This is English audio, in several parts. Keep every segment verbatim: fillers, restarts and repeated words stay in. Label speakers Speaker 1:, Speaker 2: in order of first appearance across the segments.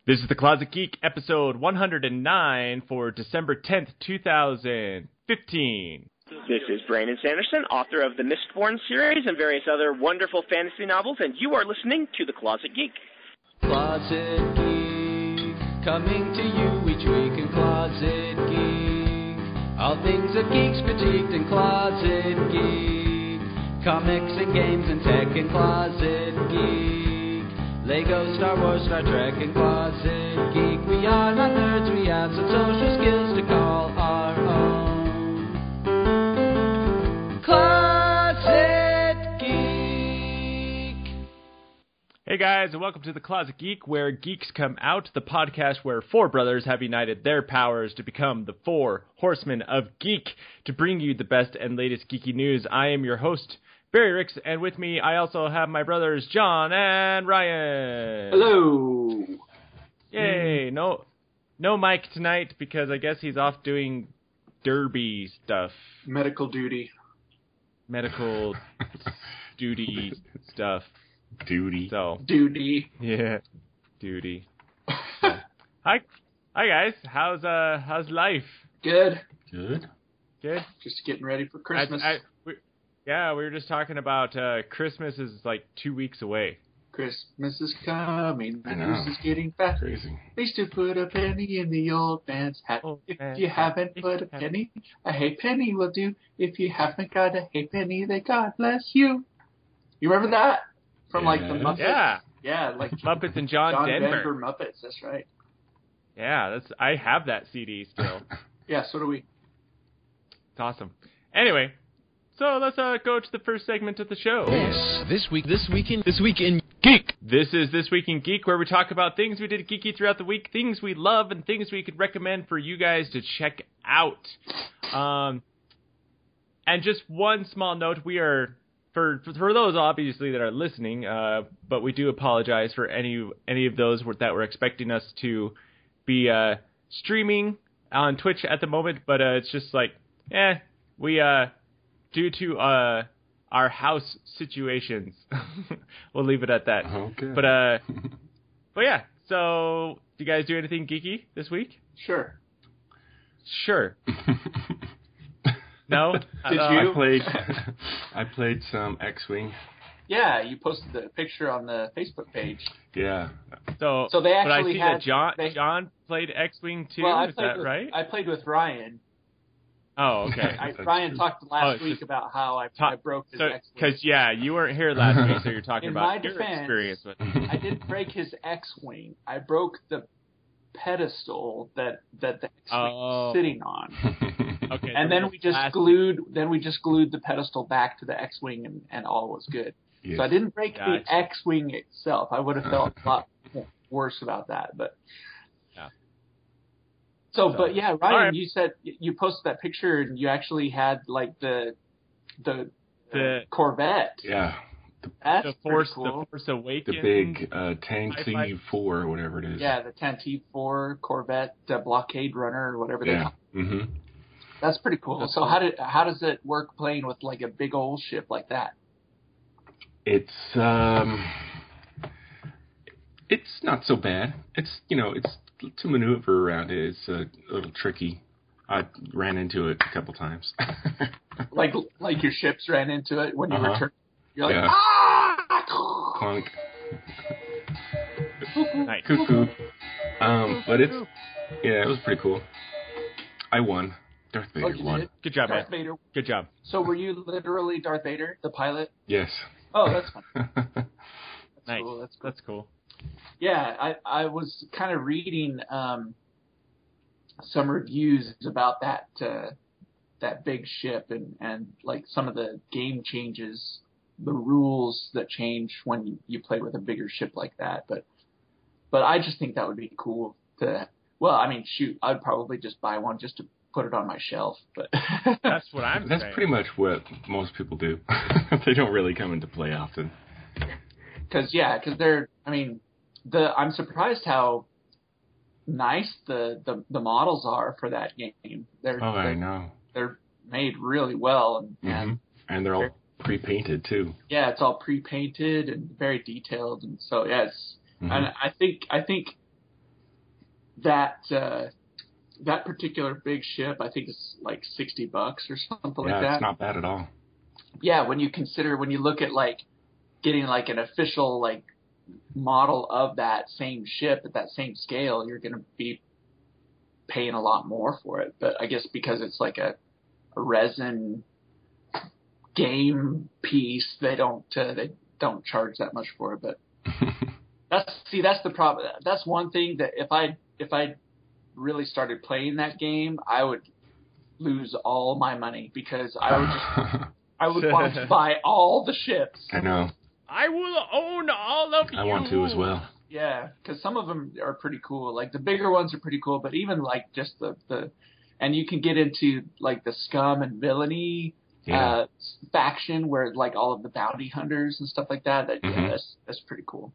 Speaker 1: This is the Closet Geek, episode one hundred nine for December tenth, two thousand fifteen.
Speaker 2: This is Brandon Sanderson, author of the Mistborn series and various other wonderful fantasy novels, and you are listening to the Closet Geek.
Speaker 3: Closet Geek, coming to you each week in Closet Geek. All things of geeks critiqued in Closet Geek. Comics and games and tech in Closet Geek. Lego, Star Wars, Star Trek, and Closet Geek. We are not nerds, we have some social skills to call our own. Closet Geek!
Speaker 1: Hey guys, and welcome to the Closet Geek, where geeks come out, the podcast where four brothers have united their powers to become the four horsemen of geek, to bring you the best and latest geeky news. I am your host, Barry Ricks, and with me I also have my brothers John and Ryan.
Speaker 4: Hello.
Speaker 1: Yay! No, no Mike tonight because I guess he's off doing derby stuff,
Speaker 4: Medical duty.
Speaker 1: medical duty stuff.
Speaker 5: Duty.
Speaker 1: So
Speaker 4: Duty.
Speaker 1: yeah, duty. So, hi, hi guys. How's uh, how's life?
Speaker 4: Good.
Speaker 5: Good.
Speaker 1: Good.
Speaker 4: Just getting ready for Christmas.
Speaker 1: I, I, we, yeah, we were just talking about uh, Christmas is like two weeks away.
Speaker 4: Christmas is coming. The
Speaker 5: I know.
Speaker 4: news is getting fat.
Speaker 5: Crazy.
Speaker 4: Please do put a penny in the old man's hat.
Speaker 1: Old
Speaker 4: if
Speaker 1: man's
Speaker 4: you
Speaker 1: hat.
Speaker 4: haven't
Speaker 1: If
Speaker 4: put
Speaker 1: you
Speaker 4: a
Speaker 1: haven't-
Speaker 4: penny, a halfpenny will do. If you haven't got a halfpenny, then God bless you. You remember that? From like the
Speaker 5: Yeah.
Speaker 4: Muppets?
Speaker 1: Yeah,
Speaker 4: Yeah, like
Speaker 1: Muppets and John,
Speaker 4: John
Speaker 1: Denver.
Speaker 4: Denver Muppets. That's right.
Speaker 1: Yeah, that's I have that C D still.
Speaker 4: Yeah, so do we.
Speaker 1: It's awesome. Anyway, so let's uh, go to the first segment of the show.
Speaker 3: This, this week, this weekend, this weekend, geek!
Speaker 1: This is This Week in Geek, where we talk about things we did geeky throughout the week, things we love, and things we could recommend for you guys to check out. Um, and just one small note, we are, for for those obviously that are listening, uh, but we do apologize for any any of those that were expecting us to be uh, streaming on Twitch at the moment, but uh, it's just like, eh, we, uh, due to uh, our house situations, we'll leave it at that.
Speaker 5: Okay.
Speaker 1: But uh, but yeah. So, do you guys do anything geeky this week?
Speaker 4: Sure.
Speaker 1: Sure. No.
Speaker 4: Did
Speaker 1: Uh,
Speaker 4: you?
Speaker 5: I played. I played some X-wing.
Speaker 4: Yeah, you posted the picture on the Facebook page.
Speaker 5: Yeah.
Speaker 1: So,
Speaker 4: So they
Speaker 1: but I
Speaker 4: actually
Speaker 1: see
Speaker 4: had-
Speaker 1: that John
Speaker 4: they-
Speaker 1: John played X-wing too.
Speaker 4: Well, I
Speaker 1: Is
Speaker 4: played
Speaker 1: that
Speaker 4: with,
Speaker 1: right?
Speaker 4: I played with Ryan.
Speaker 1: Oh, okay.
Speaker 4: I,
Speaker 5: That's
Speaker 4: Ryan
Speaker 5: true.
Speaker 4: talked
Speaker 1: Oh,
Speaker 4: last
Speaker 1: it's
Speaker 4: week
Speaker 1: just-
Speaker 4: about how I,
Speaker 1: Ta-
Speaker 4: I broke his
Speaker 1: So,
Speaker 4: X-wing.
Speaker 1: because yeah, you weren't here last week, so you're talking
Speaker 4: In
Speaker 1: about
Speaker 4: my
Speaker 1: your
Speaker 4: defense,
Speaker 1: experience with.
Speaker 4: I didn't break his X-wing. I broke the pedestal that that the X-wing
Speaker 1: Oh.
Speaker 4: was sitting on,
Speaker 1: Okay.
Speaker 4: and
Speaker 1: so
Speaker 4: then we just
Speaker 1: last-
Speaker 4: glued. Then we just glued the pedestal back to the X-wing, and, and all was good.
Speaker 5: Yes.
Speaker 4: So I didn't break
Speaker 1: Gotcha.
Speaker 4: the X-wing itself. I would have felt a lot worse about that, but.
Speaker 1: Yeah.
Speaker 4: So,
Speaker 1: So-
Speaker 4: but yeah, Ryan,
Speaker 1: All right.
Speaker 4: you said you posted that picture, and you actually had like the the,
Speaker 1: The-
Speaker 4: Corvette.
Speaker 5: Yeah.
Speaker 4: That's
Speaker 1: the Force,
Speaker 4: pretty cool.
Speaker 1: the Force Awakens.
Speaker 5: The big uh, Tank
Speaker 1: Hi-Fi.
Speaker 5: C four or whatever it is.
Speaker 4: Yeah, the ten T four Corvette uh, blockade runner or whatever they
Speaker 5: Yeah.
Speaker 4: call it.
Speaker 5: Mm-hmm.
Speaker 4: That's pretty cool.
Speaker 1: That's
Speaker 4: so
Speaker 1: cool.
Speaker 4: how did how does it work playing with like a big old ship like that?
Speaker 5: It's um. It's not so bad. It's you know it's to maneuver around it. It's a little tricky. I ran into it a couple times.
Speaker 4: Like like your ships ran into it when you
Speaker 5: Uh-huh.
Speaker 4: returned. You're like
Speaker 5: Yeah.
Speaker 4: ah!
Speaker 5: Clunk.
Speaker 1: Nice.
Speaker 5: Cuckoo. Um, but it's yeah, it was pretty cool. I won. Darth
Speaker 4: Oh,
Speaker 5: Vader
Speaker 4: you
Speaker 5: won.
Speaker 4: did?
Speaker 1: Good job, man.
Speaker 4: Darth Vader.
Speaker 1: Good job.
Speaker 4: So were you literally Darth Vader, the pilot?
Speaker 5: Yes.
Speaker 4: Oh, that's fun. That's
Speaker 1: Nice.
Speaker 4: cool. That's cool.
Speaker 1: That's cool.
Speaker 4: Yeah, I, I was kind of reading um, some reviews about that uh, that big ship and, and like some of the game changes, the rules that change when you, you play with a bigger ship like that. But but I just think that would be cool to. Well, I mean, shoot, I'd probably just buy one just to put it on my shelf. But
Speaker 1: That's what I'm
Speaker 5: That's
Speaker 1: saying.
Speaker 5: pretty much what most people do. They don't really come into play often.
Speaker 4: Because yeah, because they're. I mean, the I'm surprised how nice the, the, the models are for that game. They're
Speaker 5: Oh, I
Speaker 4: they're,
Speaker 5: know.
Speaker 4: they're made really well, and,
Speaker 5: hmm
Speaker 4: and
Speaker 5: And they're all pre-painted too.
Speaker 4: yeah, it's all pre-painted and very detailed, and so yeah, it's,
Speaker 5: Mhm.
Speaker 4: and I think I think that uh, that particular big ship, I think it's like sixty bucks or something
Speaker 5: yeah,
Speaker 4: like that.
Speaker 5: It's not bad at all.
Speaker 4: Yeah, when you consider, when you look at like getting like an official like model of that same ship at that same scale, you're going to be paying a lot more for it. But I guess because it's like a, a resin game piece, they don't uh, they don't charge that much for it. But that's see that's the problem. That's one thing that if I if I really started playing that game, I would lose all my money because I would just I would want to buy all the ships.
Speaker 5: I know.
Speaker 1: I will own all of you.
Speaker 5: I want to as well.
Speaker 4: Yeah, because some of them are pretty cool. Like the bigger ones are pretty cool, but even like just the, the and you can get into like the scum and villainy
Speaker 5: yeah.
Speaker 4: uh, faction where like all of the bounty hunters and stuff like that. That
Speaker 5: mm-hmm.
Speaker 4: yeah, that's that's pretty cool.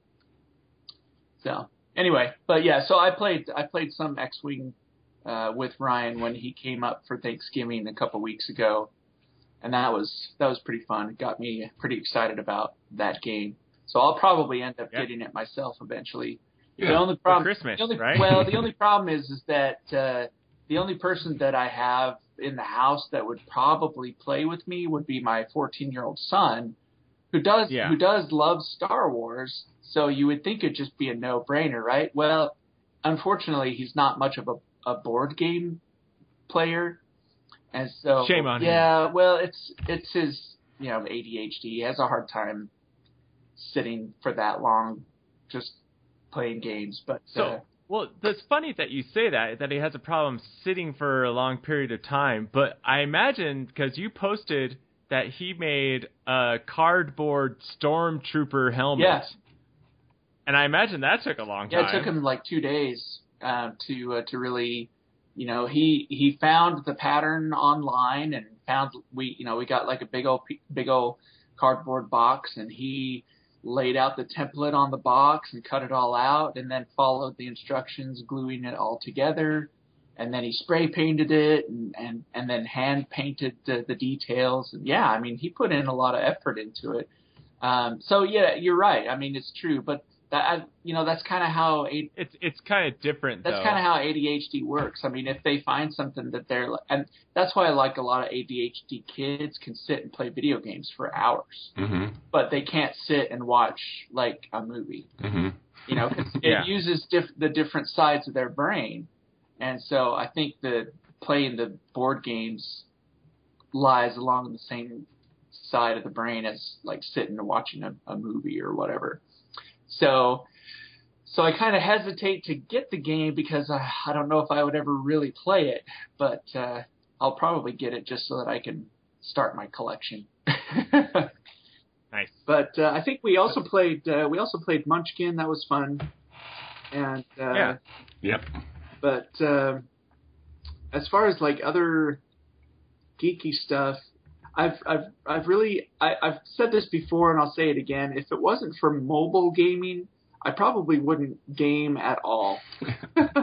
Speaker 4: So anyway, but yeah, so I played I played some X-Wing uh, with Ryan when he came up for Thanksgiving a couple weeks ago, and that was that was pretty fun. It got me pretty excited about that game. So I'll probably end up
Speaker 1: yep.
Speaker 4: getting it myself eventually.
Speaker 1: Yeah.
Speaker 4: The only problem,
Speaker 1: for Christmas,
Speaker 4: the only,
Speaker 1: right?
Speaker 4: Well, the only problem is is that uh, the only person that I have in the house that would probably play with me would be my fourteen-year-old son, who does
Speaker 1: yeah.
Speaker 4: who does love Star Wars. So you would think it'd just be a no-brainer, right? Well, unfortunately, he's not much of a, a board game player, and so
Speaker 1: shame on
Speaker 4: yeah,
Speaker 1: him.
Speaker 4: well, it's it's his you know A D H D. He has a hard time sitting for that long just playing games. But
Speaker 1: so
Speaker 4: uh,
Speaker 1: well, it's funny that you say that that he has a problem sitting for a long period of time. But I imagine because you posted that he made a cardboard stormtrooper helmet.
Speaker 4: Yeah.
Speaker 1: And I imagine that took a long time.
Speaker 4: Yeah, it took him like two days uh, to uh, to really, you know, he he found the pattern online and found we you know we got like a big old big old cardboard box, and he laid out the template on the box and cut it all out, and then followed the instructions, gluing it all together, and then he spray painted it and and, and then hand painted the, the details. And yeah, I mean he put in a lot of effort into it. Um, so yeah, you're right. I mean it's true, but. That, you know, that's kind of how a,
Speaker 1: it's it's kind of different.
Speaker 4: That's kind of how A D H D works. I mean, if they find something that they're, and that's why I like a lot of A D H D kids can sit and play video games for hours,
Speaker 5: mm-hmm.
Speaker 4: but they can't sit and watch like a movie.
Speaker 5: Mm-hmm.
Speaker 4: You know, 'cause it
Speaker 1: yeah.
Speaker 4: uses diff- the different sides of their brain, and so I think that playing the board games lies along the same side of the brain as like sitting and watching a, a movie or whatever. So, so I kind of hesitate to get the game because I, I don't know if I would ever really play it, but uh, I'll probably get it just so that I can start my collection.
Speaker 1: Nice.
Speaker 4: But uh, I think we also played uh, we also played Munchkin. That was fun. And uh,
Speaker 1: yeah.
Speaker 5: Yep.
Speaker 4: But uh, as far as like other geeky stuff. I've I've I've really I, I've said this before and I'll say it again. If it wasn't for mobile gaming, I probably wouldn't game at all. but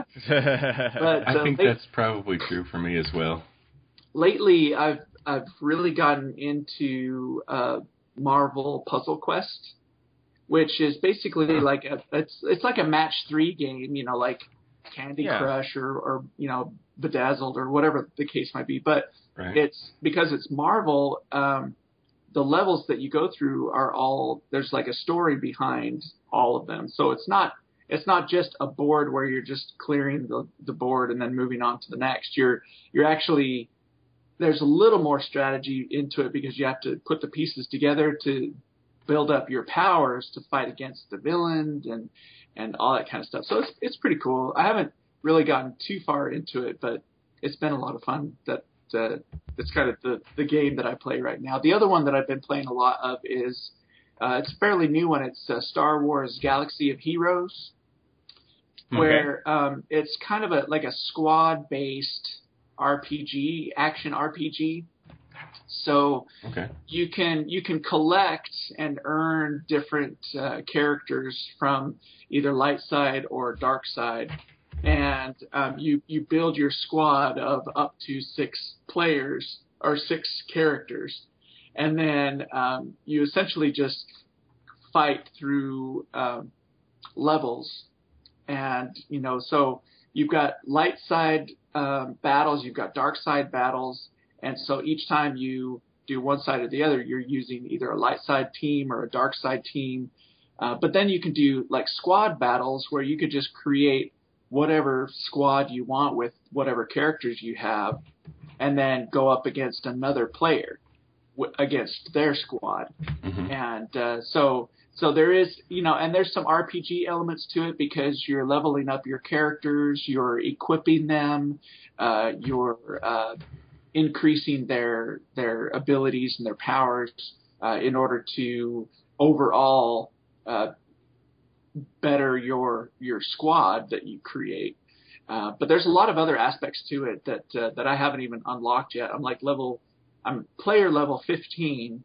Speaker 5: I
Speaker 4: uh,
Speaker 5: think
Speaker 4: late,
Speaker 5: that's probably true for me as well.
Speaker 4: Lately, I've I've really gotten into uh, Marvel Puzzle Quest, which is basically like a it's it's like a match three game, you know, like Candy
Speaker 1: yeah.
Speaker 4: Crush or or you know Bedazzled or whatever the case might be, but.
Speaker 5: Right.
Speaker 4: It's because it's Marvel. Um, the levels that you go through are all there's like a story behind all of them. So it's not it's not just a board where you're just clearing the, the board and then moving on to the next. You're you're actually there's a little more strategy into it because you have to put the pieces together to build up your powers to fight against the villain and and all that kind of stuff. So it's it's pretty cool. I haven't really gotten too far into it, but it's been a lot of fun. That Uh, it's kind of the, the game that I play right now. The other one that I've been playing a lot of is, uh, it's a fairly new one. It's uh, Star Wars Galaxy of Heroes,
Speaker 5: okay.
Speaker 4: where um, it's kind of a like a squad-based R P G, action R P G. So
Speaker 5: okay.
Speaker 4: you can you can collect and earn different uh, characters from either light side or dark side. And um, you, you build your squad of up to six players or six characters. And then um, you essentially just fight through um, levels. And, you know, so you've got light side um, battles, you've got dark side battles, and so each time you do one side or the other, you're using either a light side team or a dark side team. Uh, but then you can do like squad battles where you could just create whatever squad you want with whatever characters you have, and then go up against another player w- against their squad.
Speaker 5: Mm-hmm.
Speaker 4: And uh, so so there is, you know, and there's some R P G elements to it because you're leveling up your characters, you're equipping them, uh, you're uh, increasing their their abilities and their powers uh, in order to overall uh, better your your squad that you create. Uh, but there's a lot of other aspects to it that uh, that I haven't even unlocked yet. I'm like level, I'm player level fifteen,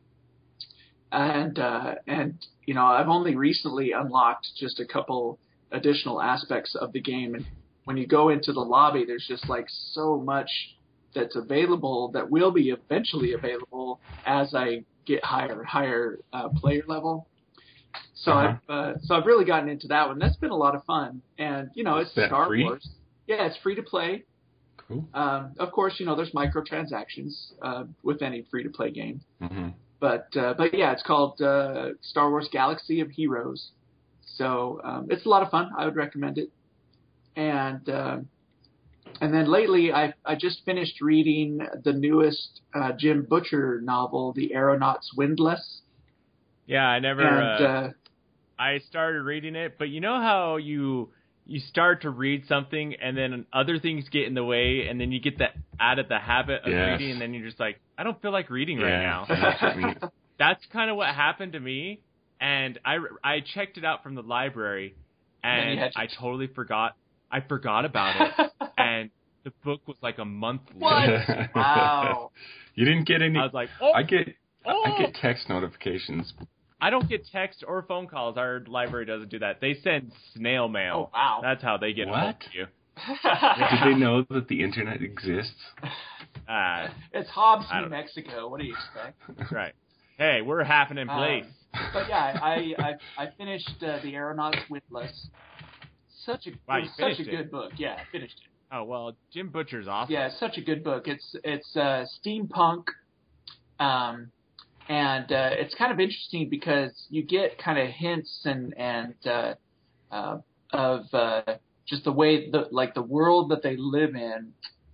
Speaker 4: and uh, and you know I've only recently unlocked just a couple additional aspects of the game. And when you go into the lobby, there's just like so much that's available that will be eventually available as I get higher and higher uh, player level. So
Speaker 5: Uh-huh.
Speaker 4: I've uh, so I've really gotten into that one. That's been a lot of fun, and you know
Speaker 5: Is
Speaker 4: it's
Speaker 5: that
Speaker 4: Star
Speaker 5: free?
Speaker 4: Wars. Yeah, it's free to play.
Speaker 5: Cool.
Speaker 4: Um, of course, you know there's microtransactions uh, with any free to play game,
Speaker 5: Mm-hmm.
Speaker 4: but uh, but yeah, it's called uh, Star Wars Galaxy of Heroes. So um, it's a lot of fun. I would recommend it. And uh, and then lately, I I just finished reading the newest uh, Jim Butcher novel, The Aeronauts Windless.
Speaker 1: Yeah, I never.
Speaker 4: And
Speaker 1: uh,
Speaker 4: uh,
Speaker 1: I started reading it, but you know how you you start to read something and then other things get in the way, and then you get that out of the habit of
Speaker 5: Yes.
Speaker 1: reading, and then you're just like, I don't feel like reading right
Speaker 5: Yeah,
Speaker 1: now.
Speaker 5: that's what I mean.
Speaker 1: That's kind of what happened to me, and I I checked it out from the library,
Speaker 4: And you
Speaker 1: and
Speaker 4: had to-
Speaker 1: I totally forgot. I forgot about it, and the book was like a month
Speaker 4: What?
Speaker 1: late.
Speaker 4: Wow.
Speaker 5: You didn't get any.
Speaker 1: I was like, oh,
Speaker 5: I get.
Speaker 1: oh.
Speaker 5: I get text notifications.
Speaker 1: I don't get text or phone calls. Our library doesn't do that. They send snail mail.
Speaker 4: Oh, wow.
Speaker 1: That's how they get
Speaker 5: What?
Speaker 1: hold of you.
Speaker 5: Do they know that the internet exists?
Speaker 1: Uh,
Speaker 4: It's Hobbs,
Speaker 1: I
Speaker 4: New
Speaker 1: don't know.
Speaker 4: Mexico. What do you expect?
Speaker 1: right. Hey, we're halfing in
Speaker 4: Um,
Speaker 1: place.
Speaker 4: But yeah, I I, I finished uh, The Aeronauts Windless. Such a
Speaker 1: Wow,
Speaker 4: it
Speaker 1: you
Speaker 4: was such a
Speaker 1: finished it.
Speaker 4: good book. Yeah, I finished it.
Speaker 1: Oh well, Jim Butcher's awesome.
Speaker 4: Yeah, it's such a good book. It's it's uh, steampunk, um, and uh, it's kind of interesting because you get kind of hints and and uh, uh, of uh, just the way the like the world that they live in.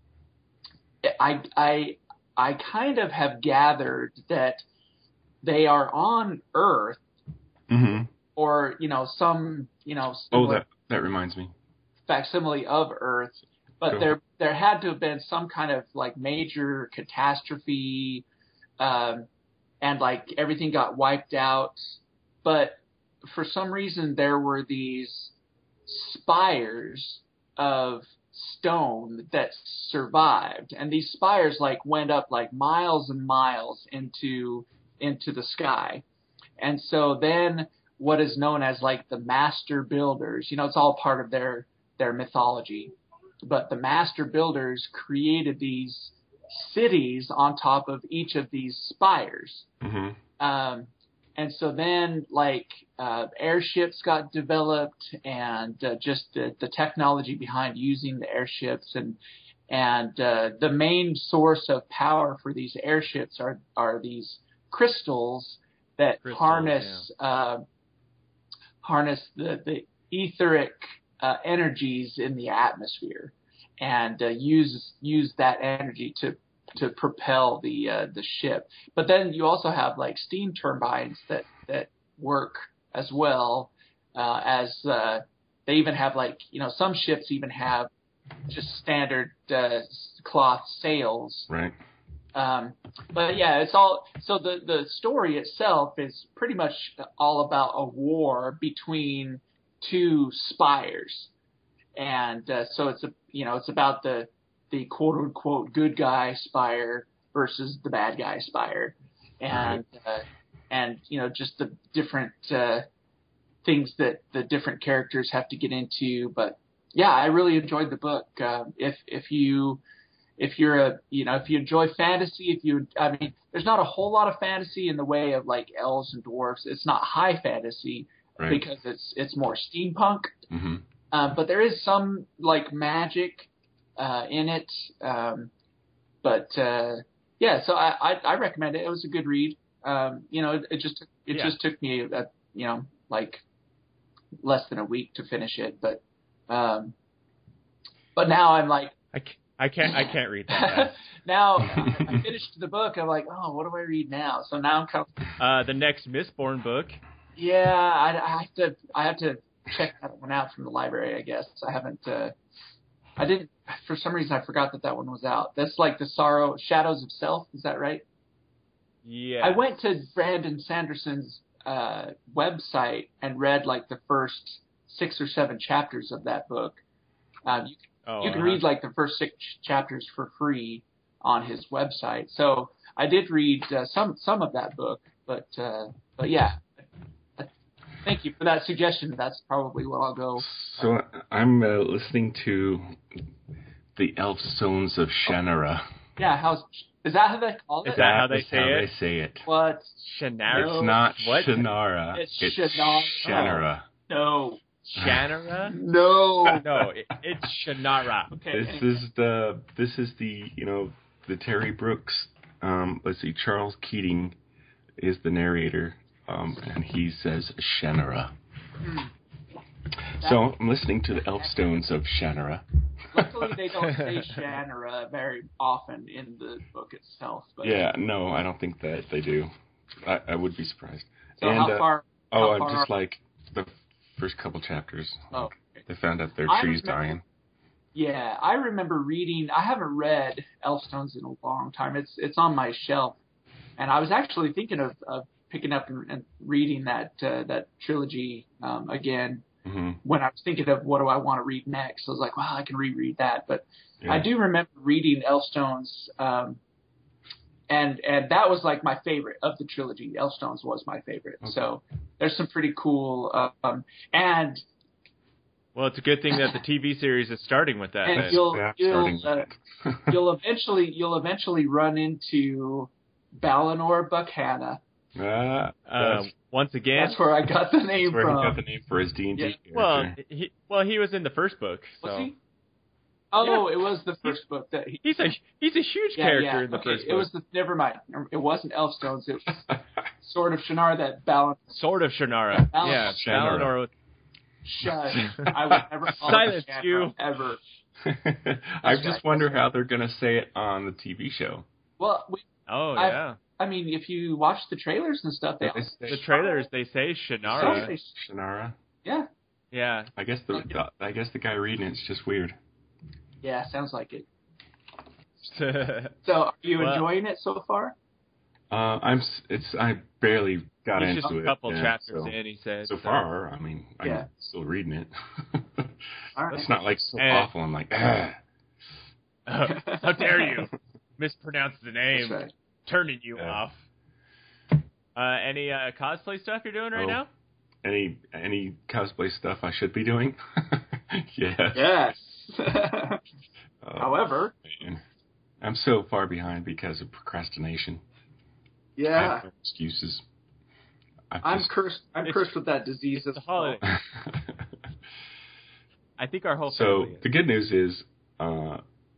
Speaker 4: I I I kind of have gathered that they are on Earth,
Speaker 5: Mm-hmm.
Speaker 4: or you know some you know
Speaker 5: Oh,
Speaker 4: similar
Speaker 5: that that reminds me.
Speaker 4: facsimile of Earth, but
Speaker 5: Cool.
Speaker 4: there there had to have been some kind of like major catastrophe, um, and like everything got wiped out. But for some reason, there were these spires of stone that survived, and these spires like went up like miles and miles into into the sky. And so then what is known as like the master builders, you know, it's all part of their their mythology, but the master builders created these cities on top of each of these spires.
Speaker 5: Mm-hmm.
Speaker 4: Um, and so then like uh, airships got developed, and uh, just the, the technology behind using the airships, and and uh, the main source of power for these airships are are these crystals that
Speaker 1: Crystals,
Speaker 4: harness uh, harness the, the etheric uh, energies in the atmosphere, and uh, use use that energy to to propel the uh, the ship. But then you also have like steam turbines that that work as well, uh, as uh, they even have like you know some ships even have just standard uh, cloth sails.
Speaker 5: Right.
Speaker 4: Um, but yeah, it's all so the the story itself is pretty much all about a war between two spires, and uh, so it's a you know it's about the the quote unquote good guy spire versus the bad guy spire, and uh, and you know just the different uh, things that the different characters have to get into. But yeah, I really enjoyed the book. Uh, if if you If you're a, you know, if you enjoy fantasy, if you, I mean, there's not a whole lot of fantasy in the way of like elves and dwarves. It's not high fantasy
Speaker 5: Right.
Speaker 4: because it's it's more steampunk.
Speaker 5: Mm-hmm.
Speaker 4: Uh, but there is some like magic uh, in it. Um, but uh, yeah, so I, I I recommend it. It was a good read. Um, you know, it, it just it
Speaker 1: Yeah.
Speaker 4: just took me a, you know like less than a week to finish it. But um, but now I'm like.
Speaker 1: I, ca- I can't I can't read that.
Speaker 4: Now I finished the book. I'm like, oh, what do I read now? So now I'm kind of
Speaker 1: uh, the next Mistborn book.
Speaker 4: yeah. I, I have to I have to check that one out from the library. I guess I haven't. Uh, I didn't for some reason I forgot that that one was out. That's like the Sorrow Shadows of Self. Is that right?
Speaker 1: Yeah.
Speaker 4: I went to Brandon Sanderson's uh, website and read like the first six or seven chapters of that book. Um, you
Speaker 1: Oh,
Speaker 4: You can
Speaker 1: uh-huh.
Speaker 4: read like the first six chapters for free on his website. So I did read uh, some some of that book, but uh, but yeah, thank you for that suggestion. That's probably what I'll go.
Speaker 5: So I'm uh, listening to the Elfstones of Shannara.
Speaker 4: Yeah, how's is that how they call it?
Speaker 1: Is that how they
Speaker 5: is
Speaker 1: say
Speaker 5: how
Speaker 1: it?
Speaker 5: they say it.
Speaker 4: What?
Speaker 1: Shannara.
Speaker 5: It's not
Speaker 1: What?
Speaker 5: Shannara.
Speaker 4: It's
Speaker 5: It's
Speaker 4: Shannara.
Speaker 5: Shannara.
Speaker 4: No,
Speaker 1: Shannara?
Speaker 4: no.
Speaker 1: No, it, it's Shannara.
Speaker 4: Okay.
Speaker 5: This
Speaker 4: anyway.
Speaker 5: is the this is the you know the Terry Brooks. Um, let's see, Charles Keating is the narrator, um, and he says Shannara. So I'm listening to the Elfstones of Shannara.
Speaker 4: Luckily, they don't say Shannara very often in the book itself. But
Speaker 5: Yeah, no, I don't think that they do. I, I would be surprised.
Speaker 4: So
Speaker 5: and,
Speaker 4: how
Speaker 5: uh,
Speaker 4: far?
Speaker 5: oh,
Speaker 4: how
Speaker 5: I'm
Speaker 4: far
Speaker 5: just
Speaker 4: are-
Speaker 5: like the first couple chapters.
Speaker 4: Oh,
Speaker 5: Like,
Speaker 4: okay.
Speaker 5: they found out their
Speaker 4: I
Speaker 5: trees
Speaker 4: remember-
Speaker 5: dying.
Speaker 4: Yeah, I remember reading. I haven't read Elfstones in a long time. It's it's on my shelf, and I was actually thinking of, of picking up and, and reading that uh, that trilogy um, again.
Speaker 5: hmm
Speaker 4: When I was thinking of what do I want to read next, I was like, well, I can reread that. But
Speaker 5: Yeah.
Speaker 4: I do remember reading Elfstones, um, and and that was like my favorite of the trilogy. Elfstones was my favorite.
Speaker 5: Okay.
Speaker 4: So there's some pretty cool um, and.
Speaker 1: Well, it's a good thing that the T V series is starting with that.
Speaker 4: And
Speaker 1: then.
Speaker 4: you'll
Speaker 5: Yeah,
Speaker 4: you'll
Speaker 5: starting
Speaker 4: uh,
Speaker 5: with it.
Speaker 4: you'll eventually you'll eventually run into Balinor Buckhanna.
Speaker 5: Ah,
Speaker 1: uh,
Speaker 5: that's,
Speaker 1: once again,
Speaker 4: That's where I got the name
Speaker 5: that's where he got
Speaker 4: from.
Speaker 5: the name for his D and D
Speaker 4: Yeah.
Speaker 1: well,
Speaker 5: character.
Speaker 1: he well he was in the first book, so
Speaker 4: Was he? Oh, it was the first book that he.
Speaker 1: he's a he's a huge
Speaker 4: Yeah,
Speaker 1: character
Speaker 4: yeah.
Speaker 1: in the
Speaker 4: okay,
Speaker 1: first
Speaker 4: it
Speaker 1: book.
Speaker 4: was the. Never mind. It wasn't Elfstones. It was Sword of Shannara that Balin.
Speaker 1: Sword of Shannara.
Speaker 4: Balinor.
Speaker 1: Yeah,
Speaker 5: Shannara.
Speaker 1: Balinor.
Speaker 4: Shut. I would never call
Speaker 1: Silence
Speaker 4: it Shannara,
Speaker 1: you.
Speaker 4: ever.
Speaker 5: I
Speaker 4: That's
Speaker 5: just
Speaker 4: right,
Speaker 5: wonder
Speaker 4: that's
Speaker 5: how they're going to say it on the T V show.
Speaker 4: Well, we,
Speaker 1: Oh
Speaker 4: I-
Speaker 1: yeah,
Speaker 4: I mean, if you watch the trailers and stuff, they
Speaker 5: They
Speaker 4: all
Speaker 5: say
Speaker 1: the trailers they say Shannara.
Speaker 4: say-
Speaker 5: Shannara.
Speaker 4: Yeah,
Speaker 1: Yeah.
Speaker 5: I guess the, the I guess the guy reading it's just weird.
Speaker 4: yeah, sounds like it. So, are you
Speaker 1: Well-
Speaker 4: enjoying it so far?
Speaker 5: Uh, I'm s- it's I barely got
Speaker 1: He's
Speaker 5: into
Speaker 1: just a
Speaker 5: it.
Speaker 1: couple
Speaker 5: yeah,
Speaker 1: chapters
Speaker 5: so,
Speaker 1: in. He said
Speaker 5: So far, I mean, I'm
Speaker 4: Yeah.
Speaker 5: still reading it.
Speaker 4: All right.
Speaker 5: It's not like so
Speaker 1: And-
Speaker 5: awful. I'm like, ah.
Speaker 1: How dare you mispronounce the name?
Speaker 4: That's right.
Speaker 1: Turning you
Speaker 5: Yeah.
Speaker 1: off. Uh, any uh, cosplay stuff you're doing right
Speaker 5: Oh.
Speaker 1: now?
Speaker 5: Any any cosplay stuff I should be doing? yes.
Speaker 4: Yes.
Speaker 5: Oh,
Speaker 4: However,
Speaker 5: man. I'm so far behind because of procrastination. I
Speaker 4: yeah,
Speaker 5: have no excuses. I've
Speaker 4: I'm
Speaker 5: just-
Speaker 4: cursed. I'm
Speaker 1: It's-
Speaker 4: cursed with that disease.
Speaker 1: it's
Speaker 4: as
Speaker 1: the holiday.
Speaker 4: well.
Speaker 1: I think our whole
Speaker 5: so
Speaker 1: family is.
Speaker 5: the good news is uh,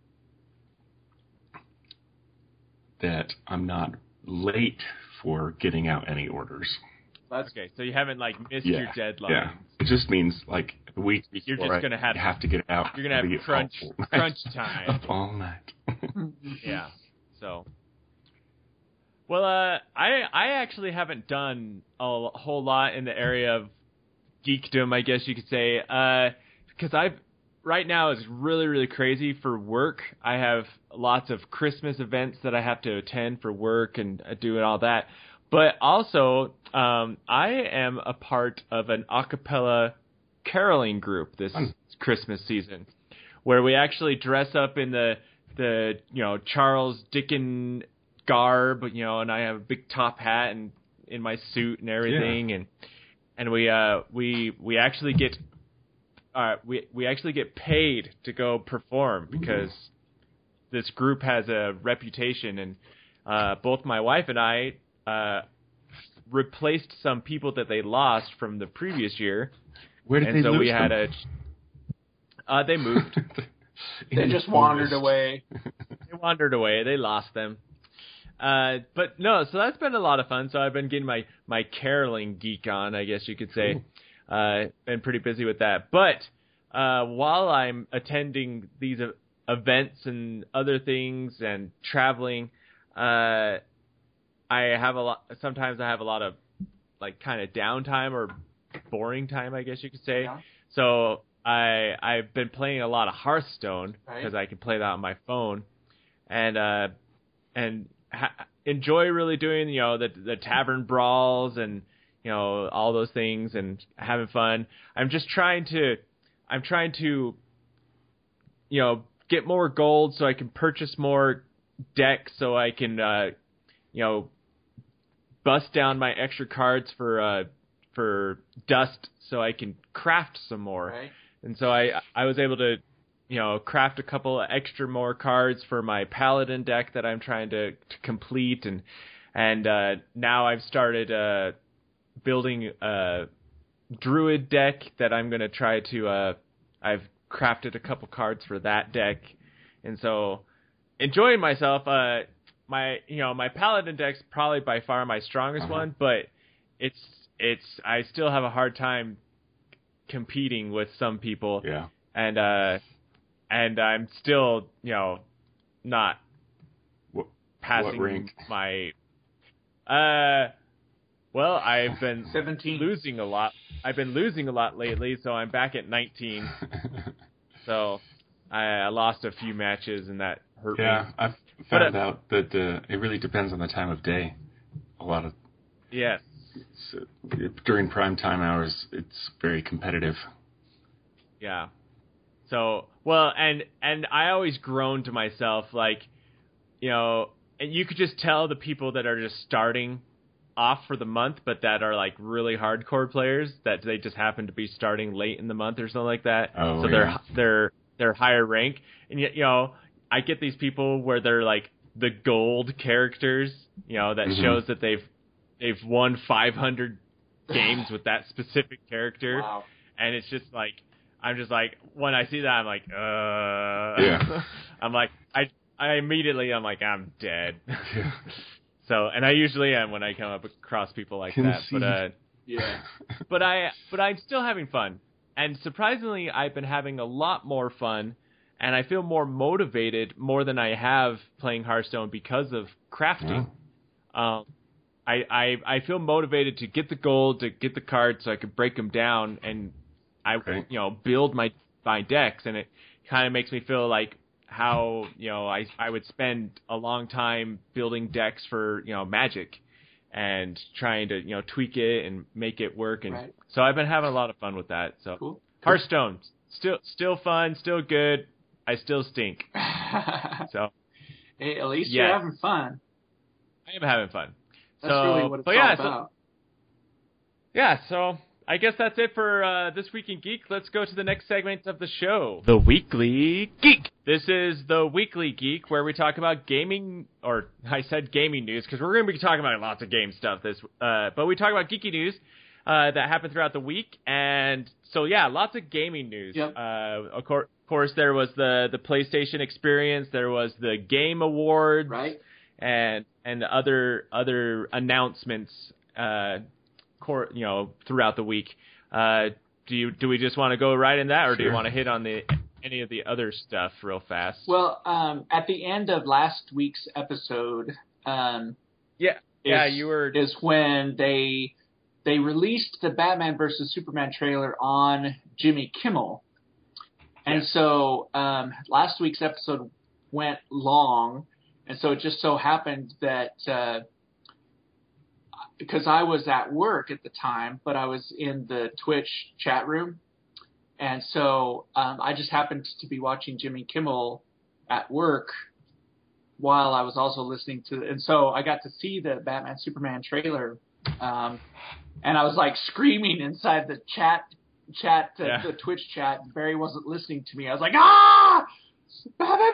Speaker 5: that I'm not late for getting out any orders.
Speaker 4: That's
Speaker 1: Okay, so you haven't like missed
Speaker 5: Yeah,
Speaker 1: your deadline.
Speaker 5: Yeah, it just means like a week before
Speaker 1: You're just
Speaker 5: I
Speaker 1: gonna have-
Speaker 5: have to get it out.
Speaker 1: you're gonna have
Speaker 5: I'll be
Speaker 1: crunch-
Speaker 5: up all
Speaker 1: crunch
Speaker 5: night.
Speaker 1: time.
Speaker 5: Up all night.
Speaker 1: Yeah. So. Well, uh, I I actually haven't done a whole lot in the area of geekdom, I guess you could say, because I've right now is really really crazy for work. I have lots of Christmas events that I have to attend for work and uh, doing all that. But also, um, I am a part of an a cappella caroling group this
Speaker 5: Fun.
Speaker 1: Christmas season, where we actually dress up in the the you know Charles Dickens garb, you know, and I have a big top hat and in my suit and everything, and and we uh we we actually get uh we we actually get paid to go perform because this group has a reputation, and uh both my wife and I uh replaced some people that they lost from the previous year.
Speaker 5: Where did
Speaker 1: And
Speaker 5: they
Speaker 1: so
Speaker 5: lose
Speaker 1: we had
Speaker 5: them?
Speaker 1: a Uh, they moved.
Speaker 4: They just wandered away.
Speaker 1: They wandered away. They lost them. Uh, but no, so that's been a lot of fun. So I've been getting my, my caroling geek on, I guess you could say. Uh, been pretty busy with that. But uh, while I'm attending these uh, events and other things and traveling, uh, I have a lot. Sometimes I have a lot of like kind of downtime or boring time, I guess you could say.
Speaker 4: Yeah.
Speaker 1: So I I've been playing a lot of Hearthstone because
Speaker 4: Right.
Speaker 1: I can play that on my phone, and uh, and ha- enjoy really doing you know the the tavern brawls and you know all those things and having fun. I'm just trying to I'm trying to you know get more gold so I can purchase more decks so I can uh, you know bust down my extra cards for uh, for dust so I can craft some more.
Speaker 4: Right.
Speaker 1: And so I I was able to, you know, craft a couple of extra more cards for my Paladin deck that I'm trying to, to complete, and and uh, now I've started uh, building a Druid deck that I'm going to try to. Uh, I've crafted a couple cards for that deck, and so enjoying myself. Uh, my you know my Paladin deck's probably by far my strongest
Speaker 5: Uh-huh.
Speaker 1: one, but it's it's I still have a hard time competing with some people,
Speaker 5: Yeah.
Speaker 1: and uh, and I'm still, you know, not
Speaker 5: What,
Speaker 1: passing
Speaker 5: what rank?
Speaker 1: my. Uh, well, I've been
Speaker 4: seventeen.
Speaker 1: losing a lot. I've been losing a lot lately, so I'm back at nineteen. So I, I lost a few matches, and that hurt
Speaker 5: yeah,
Speaker 1: me.
Speaker 5: I've
Speaker 1: But,
Speaker 5: found
Speaker 1: uh,
Speaker 5: out that uh, it really depends on the time of day. A lot of
Speaker 1: Yes.
Speaker 5: so, during prime time hours, it's very competitive.
Speaker 1: Yeah. So, well, and and I always groan to myself, like, you know, and you could just tell the people that are just starting off for the month, but that are like really hardcore players, that they just happen to be starting late in the month or something like that.
Speaker 5: Oh,
Speaker 1: so
Speaker 5: yeah.
Speaker 1: they're they're they're higher rank, and yet, you know, I get these people where they're like the gold characters, you know, that
Speaker 5: Mhm.
Speaker 1: shows that they've they've won five hundred games with that specific character.
Speaker 4: Wow.
Speaker 1: And it's just like, I'm just like, when I see that, I'm like, uh,
Speaker 5: Yeah.
Speaker 1: I'm like, I, I immediately, I'm like, I'm dead.
Speaker 5: Yeah.
Speaker 1: So, and I usually am when I come up across people like that, but, uh,
Speaker 4: Yeah.
Speaker 1: but I, but I'm still having fun. And surprisingly, I've been having a lot more fun, and I feel more motivated more than I have playing Hearthstone because of crafting. Um, I, I I feel motivated to get the gold, to get the cards so I can break them down, and I
Speaker 5: Okay.
Speaker 1: you know build my my decks, and it kind of makes me feel like how you know I I would spend a long time building decks for you know Magic, and trying to you know tweak it and make it work, and
Speaker 4: Right.
Speaker 1: so I've been having a lot of fun with that. So
Speaker 4: Cool.
Speaker 1: Hearthstone, still still fun, still good. I still stink. So
Speaker 4: Hey, at least
Speaker 1: Yes.
Speaker 4: you're having fun.
Speaker 1: I am having fun.
Speaker 4: That's
Speaker 1: So,
Speaker 4: really what it's
Speaker 1: but
Speaker 4: all
Speaker 1: yeah, so-
Speaker 4: about.
Speaker 1: Yeah, so I guess that's it for uh, This Week in Geek. Let's go to the next segment of the show. The Weekly Geek. This is the Weekly Geek, where we talk about gaming, or I said gaming news, because we're going to be talking about lots of game stuff this, uh, but we talk about geeky news uh, that happened throughout the week, and so yeah, lots of gaming news.
Speaker 4: Yep.
Speaker 1: Uh, of course, of course, there was the, the PlayStation Experience, there was the Game Awards,
Speaker 4: Right?
Speaker 1: and and other other announcements, uh, cor- you know, throughout the week. Uh, do you do we just want to go right in that, or do you
Speaker 5: Sure.
Speaker 1: want to hit on the any of the other stuff real fast?
Speaker 4: Well, um, at the end of last week's episode, um,
Speaker 1: yeah,
Speaker 4: is,
Speaker 1: yeah, you were.
Speaker 4: is when they they released the Batman versus Superman trailer on Jimmy Kimmel, and
Speaker 1: Yeah.
Speaker 4: so um, last week's episode went long, and so it just so happened that uh, because I was at work at the time, but I was in the Twitch chat room, and so um, I just happened to be watching Jimmy Kimmel at work while I was also listening to, and so I got to see the Batman Superman trailer, um, and I was like screaming inside the chat, chat, uh,
Speaker 1: Yeah.
Speaker 4: the Twitch chat. Barry wasn't listening to me. I was like, ah, Batman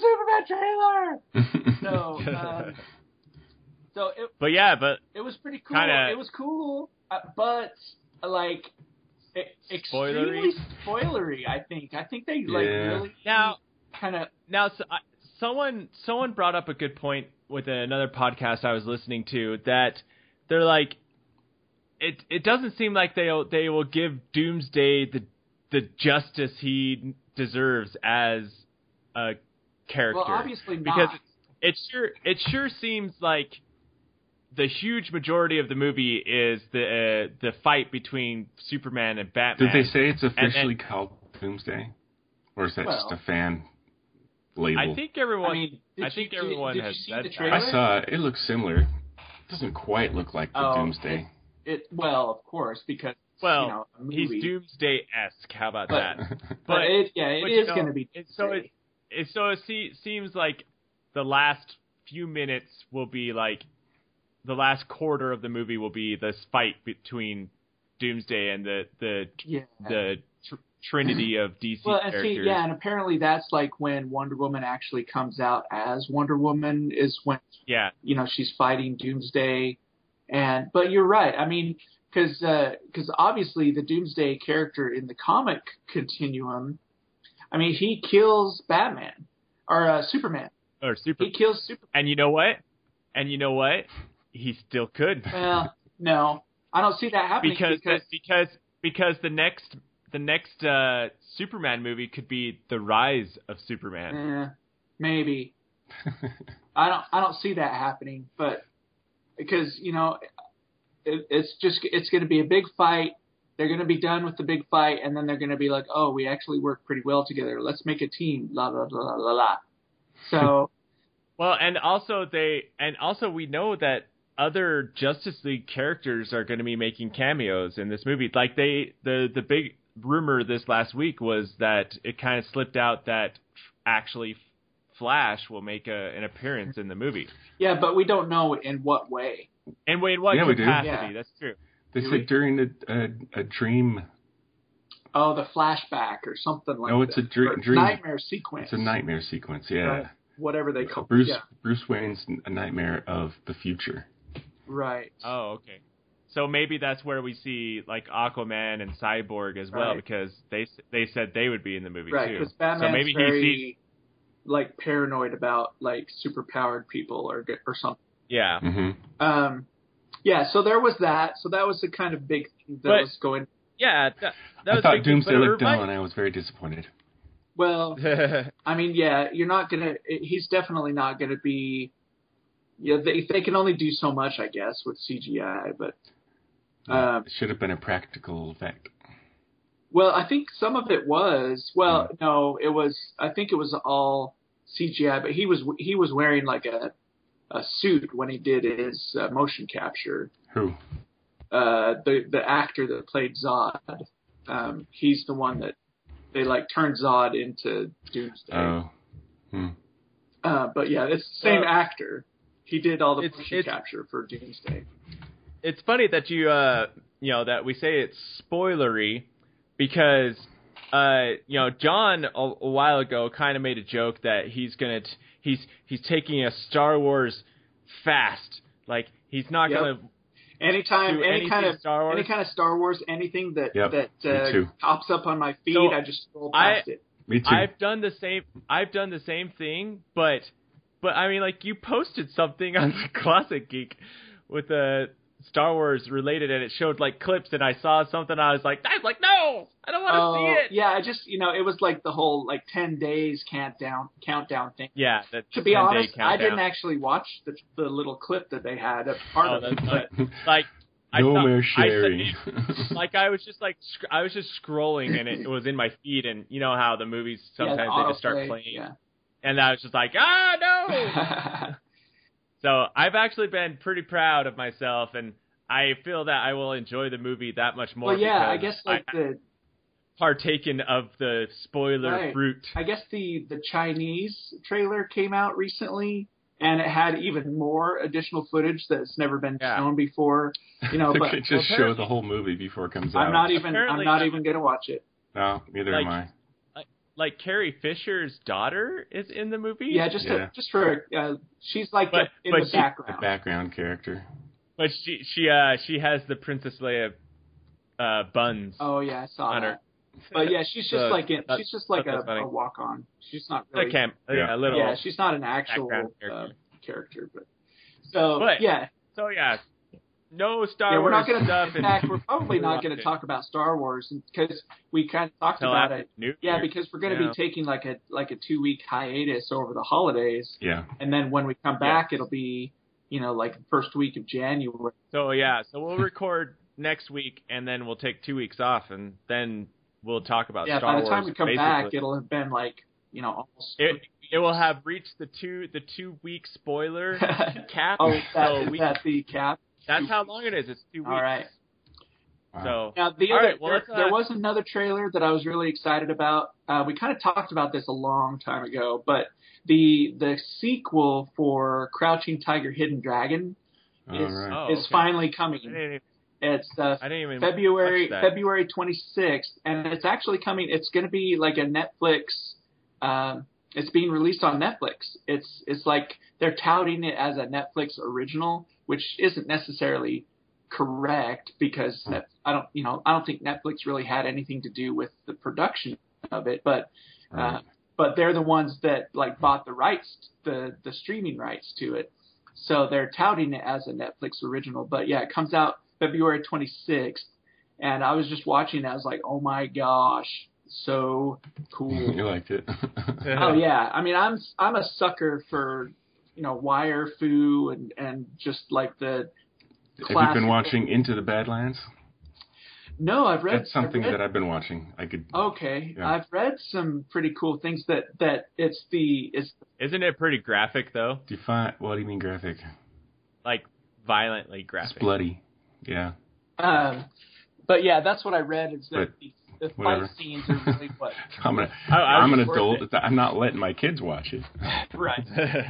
Speaker 4: versus Superman trailer. So, um, so it
Speaker 1: but yeah, but
Speaker 4: it was pretty cool.
Speaker 1: Kinda-
Speaker 4: It was cool, uh, but like e-
Speaker 1: spoilery.
Speaker 4: extremely spoilery. I think. I think they like
Speaker 5: Yeah.
Speaker 4: really
Speaker 1: Now,
Speaker 4: kind of.
Speaker 1: now, so, I, someone someone brought up a good point with another podcast I was listening to that they're like, it it doesn't seem like they they will give Doomsday the the justice he deserves as a character.
Speaker 4: Well, obviously not.
Speaker 1: because it, it sure it sure seems like the huge majority of the movie is the uh, the fight between Superman and Batman.
Speaker 5: Did they say it's officially
Speaker 1: then-
Speaker 5: called Doomsday, or is that
Speaker 4: Well,
Speaker 5: just a fan label?
Speaker 1: I think everyone.
Speaker 4: I mean, did
Speaker 1: I
Speaker 4: you-
Speaker 1: think
Speaker 4: did-
Speaker 1: everyone
Speaker 4: did you
Speaker 1: has
Speaker 4: see
Speaker 1: said
Speaker 4: the
Speaker 1: that.
Speaker 4: trailer?
Speaker 5: I saw it. It looks similar. It doesn't quite look like the
Speaker 4: Oh,
Speaker 5: Doomsday.
Speaker 4: It well, of course, because
Speaker 1: Well,
Speaker 4: you know, a
Speaker 1: he's
Speaker 4: movie.
Speaker 1: Doomsday-esque. How about
Speaker 4: But-
Speaker 1: that?
Speaker 4: But,
Speaker 1: but-
Speaker 4: it, yeah, it
Speaker 1: but,
Speaker 4: is
Speaker 1: you know,
Speaker 4: going to be.
Speaker 1: it- so it, it so it se- seems like the last few minutes will be like the last quarter of the movie will be this fight between Doomsday and the the
Speaker 4: yeah.
Speaker 1: the tr- trinity of D C
Speaker 4: Well, and
Speaker 1: characters.
Speaker 4: see, yeah, and apparently that's like when Wonder Woman actually comes out as Wonder Woman is when
Speaker 1: yeah.
Speaker 4: you know she's fighting Doomsday, and but you're right. I mean, because because obviously the Doomsday character in the comic continuum, I mean, he kills Batman or uh, Superman.
Speaker 1: Or super.
Speaker 4: He kills Superman.
Speaker 1: And you know what? And you know what? He still could.
Speaker 4: Well, no, I don't see that happening
Speaker 1: because
Speaker 4: because
Speaker 1: the, because because the next the next uh, Superman movie could be the rise of Superman.
Speaker 4: eh, maybe. I don't I don't see that happening, but because you know it, it's just it's going to be a big fight. They're going to be done with the big fight, and then they're going to be like, oh, we actually work pretty well together. Let's make a team. La la la la la la. So
Speaker 1: Well, and also they and also we know that other Justice League characters are going to be making cameos in this movie. Like they the the big rumor this last week was that it kind of slipped out that actually Flash will make a, an appearance in the movie.
Speaker 4: yeah, but we don't know in what way.
Speaker 1: And wait, what
Speaker 5: Yeah, we do.
Speaker 1: capacity?
Speaker 4: Yeah.
Speaker 1: That's true.
Speaker 5: They
Speaker 4: Do
Speaker 5: said
Speaker 4: we?
Speaker 5: during a, a, a dream.
Speaker 4: Oh, the flashback or something like
Speaker 5: No, it's
Speaker 4: that.
Speaker 5: a dr-
Speaker 4: Or
Speaker 5: dream.
Speaker 4: nightmare sequence.
Speaker 5: It's a nightmare sequence. Yeah.
Speaker 4: Right. Whatever they call
Speaker 5: Bruce
Speaker 4: it. Yeah.
Speaker 5: Bruce Wayne's a nightmare of the future.
Speaker 4: Right.
Speaker 1: Oh, okay. So maybe that's where we see like Aquaman and Cyborg as well,
Speaker 4: Right.
Speaker 1: because they they said they would be in the movie
Speaker 4: Right,
Speaker 1: too.
Speaker 4: because Batman's
Speaker 1: so maybe
Speaker 4: very
Speaker 1: he sees.
Speaker 4: like paranoid about like superpowered people or or something.
Speaker 1: Yeah.
Speaker 5: hmm
Speaker 4: Um, yeah, so there was that. So that was the kind of big thing that
Speaker 1: But-
Speaker 4: was going.
Speaker 1: Yeah. That, that
Speaker 5: I
Speaker 1: was
Speaker 5: thought
Speaker 1: big,
Speaker 5: Doomsday
Speaker 1: but it
Speaker 5: looked dull,
Speaker 1: remind-
Speaker 5: and I was very disappointed.
Speaker 4: Well, I mean, yeah, you're not gonna. He's definitely not gonna be. Yeah, they they can only do so much, I guess, with C G I. But
Speaker 5: Uh,
Speaker 4: Um,
Speaker 5: it should have been a practical effect.
Speaker 4: well, I think some of it was. Well, no, it was. I think it was all C G I. But he was he was wearing like a a suit when he did his uh, motion capture.
Speaker 5: Who?
Speaker 4: Uh, the the actor that played Zod, um, he's the one that they like turned Zod into Doomsday.
Speaker 5: Oh. Hmm.
Speaker 4: Uh, but yeah, it's the same
Speaker 1: Well,
Speaker 4: actor. He did all the
Speaker 1: it's-
Speaker 4: motion
Speaker 1: it's-
Speaker 4: capture for Doomsday.
Speaker 1: It's funny that you uh you know that we say it's spoilery because uh you know John a, a while ago kind of made a joke that he's gonna t- he's he's taking a Star Wars fast, like he's not
Speaker 4: Yep.
Speaker 1: gonna
Speaker 4: Anytime,
Speaker 1: do
Speaker 4: any
Speaker 1: anything
Speaker 4: kind of
Speaker 1: Star Wars.
Speaker 4: any kind of Star Wars, anything that
Speaker 5: Yep,
Speaker 4: that
Speaker 5: me
Speaker 4: uh,
Speaker 5: too.
Speaker 4: pops up on my feed,
Speaker 1: So,
Speaker 4: I just scroll
Speaker 1: I-
Speaker 4: past it.
Speaker 5: Me too.
Speaker 1: I've done the same. I've done the same thing, but but I mean, like you posted something on the Classic Geek with the Star Wars related, and it showed like clips, and I saw something. I was like, I was like, no, I don't want to
Speaker 4: Oh,
Speaker 1: see it.
Speaker 4: yeah, I just you know it was like the whole like ten days countdown countdown thing.
Speaker 1: Yeah. That
Speaker 4: To be
Speaker 1: ten-day
Speaker 4: honest, I didn't
Speaker 1: countdown.
Speaker 4: actually watch the the little clip that they had as part
Speaker 1: Oh,
Speaker 4: of it.
Speaker 1: that's
Speaker 4: But
Speaker 1: Like I
Speaker 5: no
Speaker 1: saw-
Speaker 5: more
Speaker 1: I said-
Speaker 5: sharing.
Speaker 1: like I was just like sc- I was just scrolling, and it was in my feed, and you know how the movies
Speaker 4: yeah,
Speaker 1: sometimes
Speaker 4: the
Speaker 1: they just start
Speaker 4: autoplay,
Speaker 1: playing,
Speaker 4: Yeah.
Speaker 1: and I was just like, ah, no. So I've actually been pretty proud of myself, and I feel that I will enjoy the movie that much more.
Speaker 4: well, yeah, I
Speaker 1: because
Speaker 4: guess like
Speaker 1: I
Speaker 4: the
Speaker 1: partaken of the spoiler
Speaker 4: Right.
Speaker 1: fruit.
Speaker 4: I guess the the Chinese trailer came out recently, and it had even more additional footage that's never been
Speaker 1: Yeah.
Speaker 4: shown before. You know,
Speaker 5: They
Speaker 4: but
Speaker 5: could just
Speaker 1: well,
Speaker 5: show
Speaker 1: apparently-
Speaker 5: the whole movie before it comes out.
Speaker 4: I'm not even
Speaker 1: Apparently-
Speaker 4: I'm not even gonna watch it.
Speaker 5: No, neither
Speaker 1: Like-
Speaker 5: am I.
Speaker 1: Like Carrie Fisher's daughter is in the movie.
Speaker 4: Yeah, just
Speaker 5: Yeah.
Speaker 4: To, just for uh, she's like
Speaker 1: But-
Speaker 4: the, in
Speaker 1: but
Speaker 4: the
Speaker 1: she-
Speaker 5: The
Speaker 4: background.
Speaker 5: background character.
Speaker 1: But she she uh she has the Princess Leia uh, buns.
Speaker 4: Oh yeah, I saw
Speaker 1: on
Speaker 4: that.
Speaker 1: her.
Speaker 4: But yeah, she's just
Speaker 1: So,
Speaker 4: like in,
Speaker 1: that-
Speaker 4: she's just like
Speaker 1: that's
Speaker 4: a,
Speaker 1: funny.
Speaker 4: a walk on. She's not
Speaker 1: A
Speaker 4: really.
Speaker 1: camp, yeah,
Speaker 5: Yeah.
Speaker 1: a little.
Speaker 4: Yeah, she's not an actual
Speaker 1: background
Speaker 4: uh,
Speaker 1: character.
Speaker 4: character, but so
Speaker 1: But-
Speaker 4: yeah,
Speaker 1: So yeah, no Star
Speaker 4: yeah. We're
Speaker 1: Wars
Speaker 4: not going
Speaker 1: stuff.
Speaker 4: to. In fact, we're probably not going to talk about Star Wars because we kind of talked about it. Yeah, because we're going to
Speaker 1: Yeah.
Speaker 4: be taking like a like a two week hiatus over the holidays,
Speaker 5: Yeah.
Speaker 4: and then when we come back, it'll be you know like the first week of January.
Speaker 1: So yeah, so we'll record next week, and then we'll take two weeks off, and then we'll talk about
Speaker 4: Yeah,
Speaker 1: Star
Speaker 4: by the time
Speaker 1: Wars.
Speaker 4: we come
Speaker 1: basically.
Speaker 4: back, it'll have been like you know almost.
Speaker 1: It it will have reached the two the two week spoiler cap.
Speaker 4: oh, is that,
Speaker 1: so
Speaker 4: is
Speaker 1: we,
Speaker 4: that the cap?
Speaker 1: that's how long it is. It's two weeks.
Speaker 4: All right.
Speaker 1: So
Speaker 4: Now the
Speaker 1: All
Speaker 4: other
Speaker 1: right, well,
Speaker 4: there,
Speaker 1: let's, uh,
Speaker 4: there was another trailer that I was really excited about. Uh, we kind of talked about this a long time ago, but the the sequel for Crouching Tiger, Hidden Dragon
Speaker 5: All
Speaker 4: is
Speaker 5: right.
Speaker 1: Oh,
Speaker 4: is
Speaker 1: okay.
Speaker 4: finally
Speaker 1: I
Speaker 4: coming.
Speaker 1: didn't, even-
Speaker 4: It's uh,
Speaker 1: I didn't even
Speaker 4: February
Speaker 1: watch that.
Speaker 4: February twenty-sixth, and it's actually coming. It's going to be like a Netflix. Um, it's being released on Netflix. It's it's like they're touting it as a Netflix original, which isn't necessarily correct because Net, I don't you know I don't think Netflix really had anything to do with the production of it, but uh,
Speaker 5: Right.
Speaker 4: but they're the ones that like bought the rights, the the streaming rights to it. So they're touting it as a Netflix original. But yeah, it comes out February twenty-sixth, and I was just watching it. I was like, oh my gosh, so cool.
Speaker 5: You liked it.
Speaker 4: Oh yeah, I mean, I'm I'm a sucker for you know wire fu and and just like the.
Speaker 5: Have you
Speaker 4: classic-
Speaker 5: been watching Into the Badlands?
Speaker 4: No, I've read.
Speaker 5: That's something
Speaker 4: I've read,
Speaker 5: that I've been watching. I could.
Speaker 4: Okay,
Speaker 5: Yeah.
Speaker 4: I've read some pretty cool things that that it's the it's
Speaker 1: Isn't it pretty graphic though?
Speaker 5: Define. What do you mean graphic?
Speaker 1: Like violently
Speaker 5: It's
Speaker 1: graphic.
Speaker 5: bloody. Yeah.
Speaker 4: um, but yeah, that's what I read. Is that
Speaker 5: But
Speaker 4: the, the fight
Speaker 5: whatever.
Speaker 4: scenes are really what
Speaker 5: I'm an,
Speaker 1: I- I
Speaker 5: I'm an
Speaker 1: was worth
Speaker 5: adult. I'm not letting my kids watch it.
Speaker 4: right.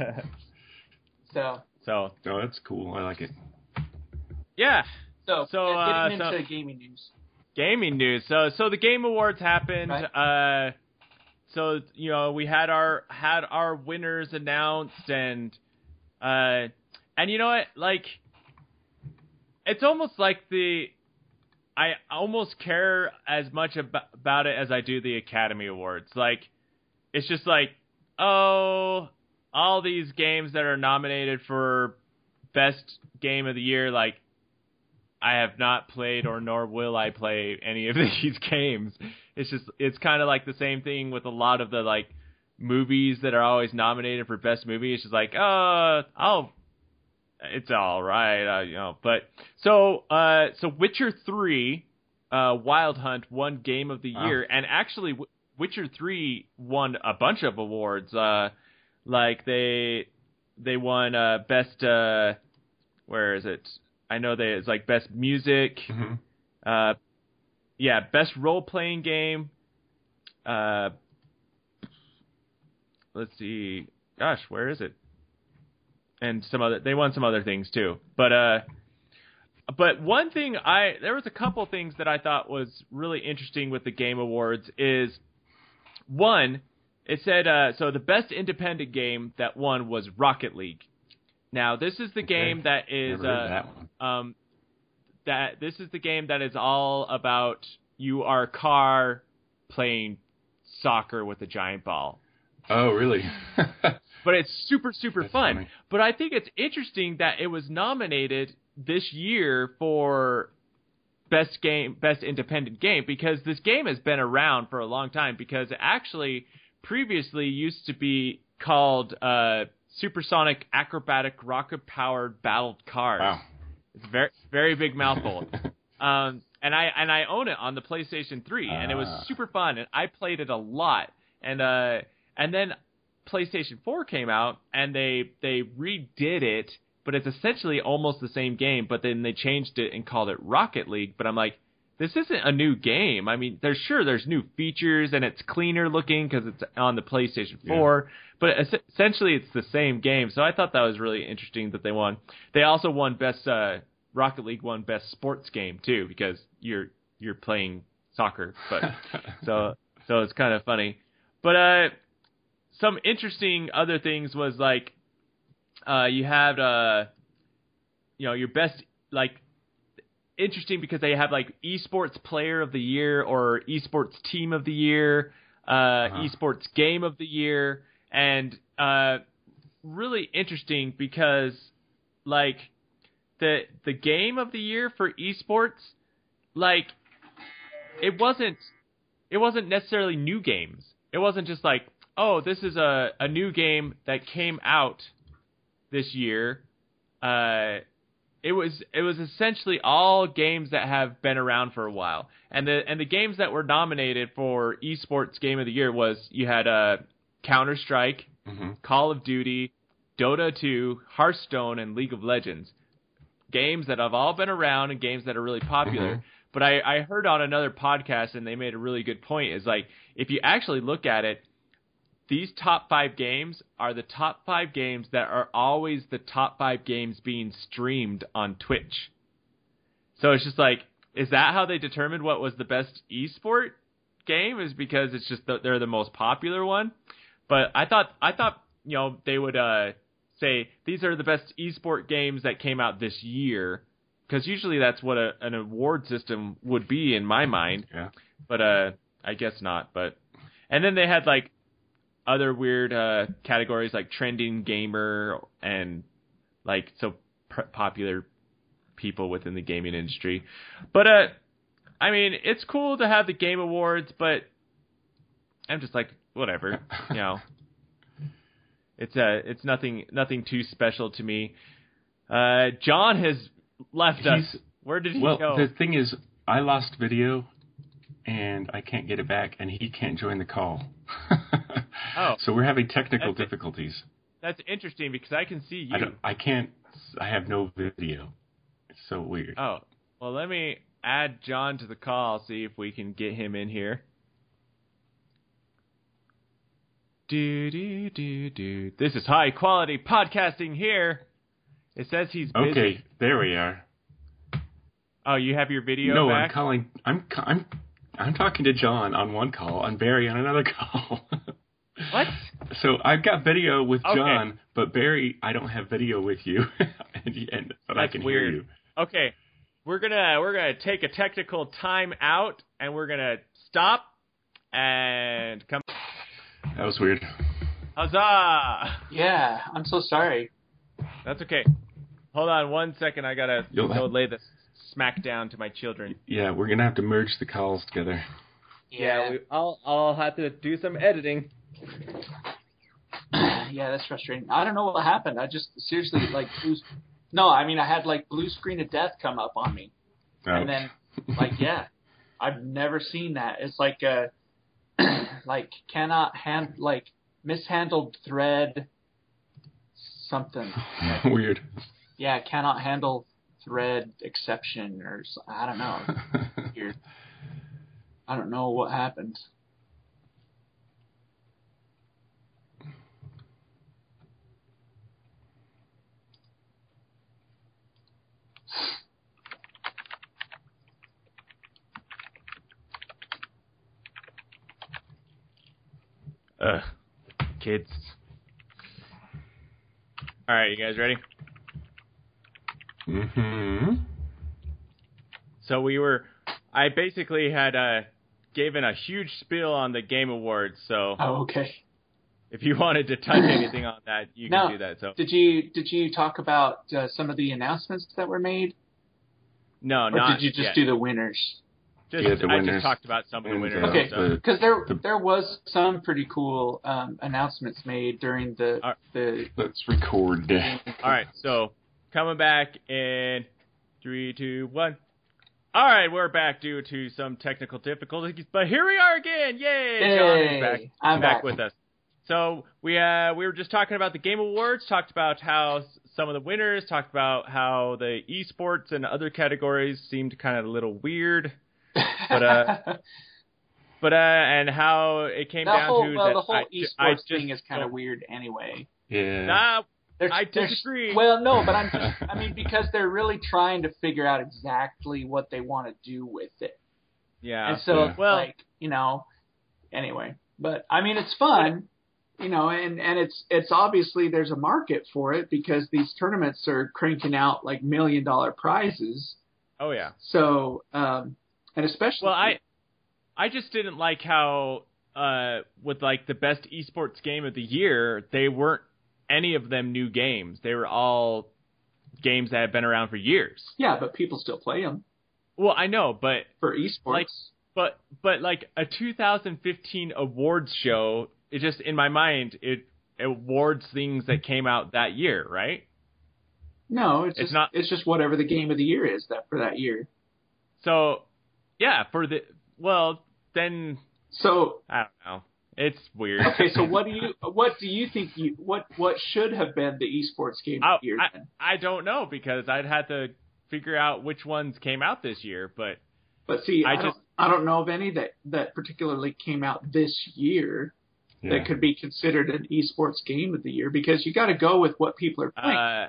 Speaker 4: So
Speaker 1: so
Speaker 5: Oh, that's cool. I like it.
Speaker 1: yeah,
Speaker 4: so
Speaker 1: So,
Speaker 4: yeah, getting
Speaker 1: uh,
Speaker 4: into
Speaker 1: so-
Speaker 4: gaming news.
Speaker 1: gaming news. So so the Game Awards happened. Uh, so you know we had our had our winners announced, and uh, and you know what? Like, it's almost like the I almost care as much about, about it as I do the Academy Awards. Like, it's just like, oh, all these games that are nominated for best game of the year, like, I have not played or nor will I play any of these games. It's just, it's kind of like the same thing with a lot of the, like, movies that are always nominated for best movie. It's just like, uh, I'll, it's all right, uh, you know. But so, uh, so Witcher three, uh, Wild Hunt won Game of the
Speaker 5: Wow.
Speaker 1: Year, and actually, w- Witcher three won a bunch of awards. Uh, like they, they won uh, best. Uh, where is it? I know they it's like best music.
Speaker 5: Mm-hmm.
Speaker 1: Uh, yeah, best role playing game. Uh, let's see. Gosh, where is it? And some other, they won some other things too. But uh, but one thing I there was a couple things that I thought was really interesting with the Game Awards is one, it said uh, so the best independent game that won was Rocket League. Now this is the
Speaker 5: Okay.
Speaker 1: game that is
Speaker 5: Never heard
Speaker 1: uh,
Speaker 5: that one.
Speaker 1: um that this is the game that is all about you are a car playing soccer with a giant ball.
Speaker 5: Oh, really?
Speaker 1: But it's super, super
Speaker 5: That's
Speaker 1: fun.
Speaker 5: funny.
Speaker 1: But I think it's interesting that it was nominated this year for best game, best independent game, because this game has been around for a long time, because it actually previously used to be called uh, Supersonic Acrobatic Rocket Powered Battled Cars.
Speaker 5: Wow.
Speaker 1: It's a very, very big mouthful. um, and I and I own it on the PlayStation three, and it was
Speaker 5: Ah.
Speaker 1: super fun, and I played it a lot. And uh, and then PlayStation four came out, and they they redid it, but it's essentially almost the same game, but then they changed it and called it Rocket League. But I'm like, this isn't a new game. I mean, there's sure there's new features, and it's cleaner looking because it's on the PlayStation four, but es- essentially it's the same game. So I thought that was really interesting that they won. They also won best uh, Rocket League won best sports game too, because you're you're playing soccer. But so so it's kind of funny. But uh, some interesting other things was like uh, you had uh, you know your best like interesting because they have like esports player of the year or esports team of the year, uh, uh-huh. esports game of the year, and uh, really interesting because like the the game of the year for esports, like it wasn't it wasn't necessarily new games. It wasn't just like, oh, this is a, a new game that came out this year. Uh, it was it was essentially all games that have been around for a while, and the and the games that were nominated for esports game of the year was you had uh, Counter Strike, mm-hmm. Call of Duty, Dota two, Hearthstone, and League of Legends. Games that have all been around and games that are really popular. Mm-hmm. But I, I heard on another podcast, and they made a really good point. Is like if you actually look at it, these top five games are the top five games that are always the top five games being streamed on Twitch. So it's just like, is that how they determined what was the best esport game? Is because it's just the, they're the most popular one. But I thought I thought you know they would uh, say these are the best esport games that came out this year, because usually that's what a, an award system would be in my mind.
Speaker 5: Yeah.
Speaker 1: But uh, I guess not. But and then they had like other weird uh, categories like trending gamer and like so pr- popular people within the gaming industry. But uh, I mean, it's cool to have the Game Awards, but I'm just like, whatever, you know. It's uh, it's nothing nothing too special to me. Uh, John has left
Speaker 5: He's,
Speaker 1: us. Where did he
Speaker 5: well,
Speaker 1: go?
Speaker 5: Well, the thing is, I lost video, and I can't get it back, and he can't join the call.
Speaker 1: Oh,
Speaker 5: so we're having technical
Speaker 1: that's
Speaker 5: difficulties.
Speaker 1: That's interesting because I can see you.
Speaker 5: I don't. I can't. I have no video. It's so weird.
Speaker 1: Oh, well, let me add John to the call. See if we can get him in here. Do do do do. This is high quality podcasting here. It says he's busy.
Speaker 5: Okay, there we are.
Speaker 1: Oh, you have your video
Speaker 5: no,
Speaker 1: back?
Speaker 5: I'm calling. I'm I'm I'm talking to John on one call and Barry on another call.
Speaker 1: What?
Speaker 5: So I've got video with
Speaker 1: Okay.
Speaker 5: John, but Barry, I don't have video with you, and, and but
Speaker 1: That's
Speaker 5: I can
Speaker 1: weird.
Speaker 5: hear you.
Speaker 1: Okay, we're gonna we're gonna take a technical time out, and we're gonna stop and come.
Speaker 5: That was weird.
Speaker 1: Huzzah!
Speaker 4: Yeah, I'm so sorry.
Speaker 1: That's okay. Hold on one second. I gotta
Speaker 5: You'll
Speaker 1: go
Speaker 5: have-
Speaker 1: lay this smack down to my children.
Speaker 5: Yeah, we're gonna have to merge the calls together.
Speaker 1: Yeah, we, I'll I'll have to do some editing.
Speaker 4: Yeah, that's frustrating. I don't know what happened. I just seriously like blue. No, I mean I had like blue screen of death come up on me,
Speaker 5: Oh.
Speaker 4: and then like yeah, I've never seen that. It's like uh like cannot hand like mishandled thread something.
Speaker 5: Weird.
Speaker 4: Yeah, cannot handle thread exception or s- I don't know. Weird. I don't know what happened.
Speaker 1: Ugh, kids. All right, you guys ready?
Speaker 5: Mm-hmm.
Speaker 1: So we were, I basically had uh, given a huge spiel on the Game Awards. So
Speaker 4: Oh, okay.
Speaker 1: if you wanted to touch anything on that, you can
Speaker 4: No.
Speaker 1: do that. So
Speaker 4: Did you did you talk about uh, some of the announcements that were made,
Speaker 1: no,
Speaker 4: or
Speaker 1: not
Speaker 4: did you just
Speaker 1: yet.
Speaker 4: do the winners?
Speaker 1: Just,
Speaker 5: Yeah, the
Speaker 1: I
Speaker 5: winners.
Speaker 1: just talked about some of the
Speaker 5: And,
Speaker 1: winners.
Speaker 5: uh,
Speaker 4: Okay.
Speaker 1: and stuff.
Speaker 5: the-
Speaker 4: Because there
Speaker 5: The-
Speaker 4: there was some pretty cool um, announcements made during the
Speaker 1: All right.
Speaker 4: the.
Speaker 5: Let's record.
Speaker 1: All right, so coming back in three, two, one. All right, we're back due to some technical difficulties, but here we are again. Yay! John is
Speaker 4: Yay!
Speaker 1: back.
Speaker 4: I'm
Speaker 1: back
Speaker 4: back.
Speaker 1: with us. So we uh, we were just talking about the Game Awards, talked about how s- some of the winners, talked about how the esports and other categories seemed kind of a little weird, but uh, but uh, and how it came
Speaker 4: the
Speaker 1: down
Speaker 4: whole
Speaker 1: to
Speaker 4: well,
Speaker 1: that
Speaker 4: the whole
Speaker 1: I,
Speaker 4: esports
Speaker 1: I just
Speaker 4: thing is kind of
Speaker 1: don't-
Speaker 4: weird anyway.
Speaker 5: Yeah.
Speaker 1: Nah,
Speaker 4: They're,
Speaker 1: I
Speaker 4: they're-
Speaker 1: disagree.
Speaker 4: well, no, but I'm just, I mean, because they're really trying to figure out exactly what they want to do with it.
Speaker 1: yeah.
Speaker 4: And so,
Speaker 5: Yeah.
Speaker 1: Well-
Speaker 4: like, you know, anyway. But, I mean, it's fun, you know, and, and it's it's obviously there's a market for it because these tournaments are cranking out, like, million-dollar prizes.
Speaker 1: Oh yeah.
Speaker 4: So, um, and especially
Speaker 1: well, I I just didn't like how uh, with like the best esports game of the year, they weren't any of them new games. They were all games that had been around for years.
Speaker 4: Yeah, but people still play them.
Speaker 1: Well, I know, but
Speaker 4: for esports.
Speaker 1: Like, but but like a two thousand fifteen awards show, it just in my mind it, it awards things that came out that year, right?
Speaker 4: No, it's,
Speaker 1: it's
Speaker 4: just,
Speaker 1: not.
Speaker 4: It's just whatever the game of the year is that for that year.
Speaker 1: So, yeah, for the well, then.
Speaker 4: So
Speaker 1: I don't know. It's weird.
Speaker 4: Okay, so what do you what do you think you what what should have been the esports game
Speaker 1: I,
Speaker 4: of the year?
Speaker 1: I,
Speaker 4: then?
Speaker 1: I don't know because I'd had to figure out which ones came out this year, but
Speaker 4: but see, I, I
Speaker 1: just
Speaker 4: don't, I don't know of any that that particularly came out this year yeah. that could be considered an esports game of the year because you got to go with what people are playing.
Speaker 1: Uh,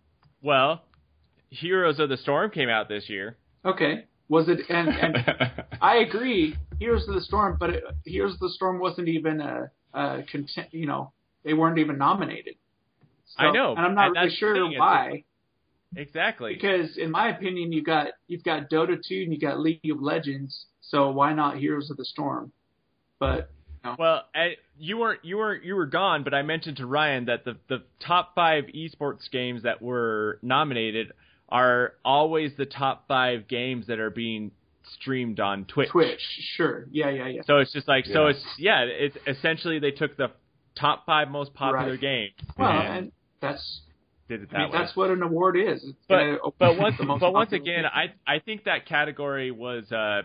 Speaker 1: well, Heroes of the Storm came out this year.
Speaker 4: Okay. Was it? And, and I agree, Heroes of the Storm, but it, Heroes of the Storm wasn't even a, a content. You know, they weren't even nominated. So,
Speaker 1: I know,
Speaker 4: and I'm not
Speaker 1: and
Speaker 4: really sure why.
Speaker 1: Exactly.
Speaker 4: Because in my opinion, you got you've got Dota two and you got League of Legends. So why not Heroes of the Storm? But no.
Speaker 1: Well, I, you weren't you weren't you were gone, but I mentioned to Ryan that the the top five esports games that were nominated are always the top five games that are being streamed on Twitch.
Speaker 4: Twitch, sure. Yeah, yeah, yeah.
Speaker 1: So it's just like,
Speaker 5: yeah.
Speaker 1: so it's, yeah, it's essentially they took the top five most popular
Speaker 4: right.
Speaker 1: games.
Speaker 4: Well,
Speaker 1: and,
Speaker 4: and that's,
Speaker 1: did it that
Speaker 4: I mean,
Speaker 1: way.
Speaker 4: that's what an award is. It's
Speaker 1: but, but once, but once
Speaker 4: games.
Speaker 1: again, I, I think that category was, uh,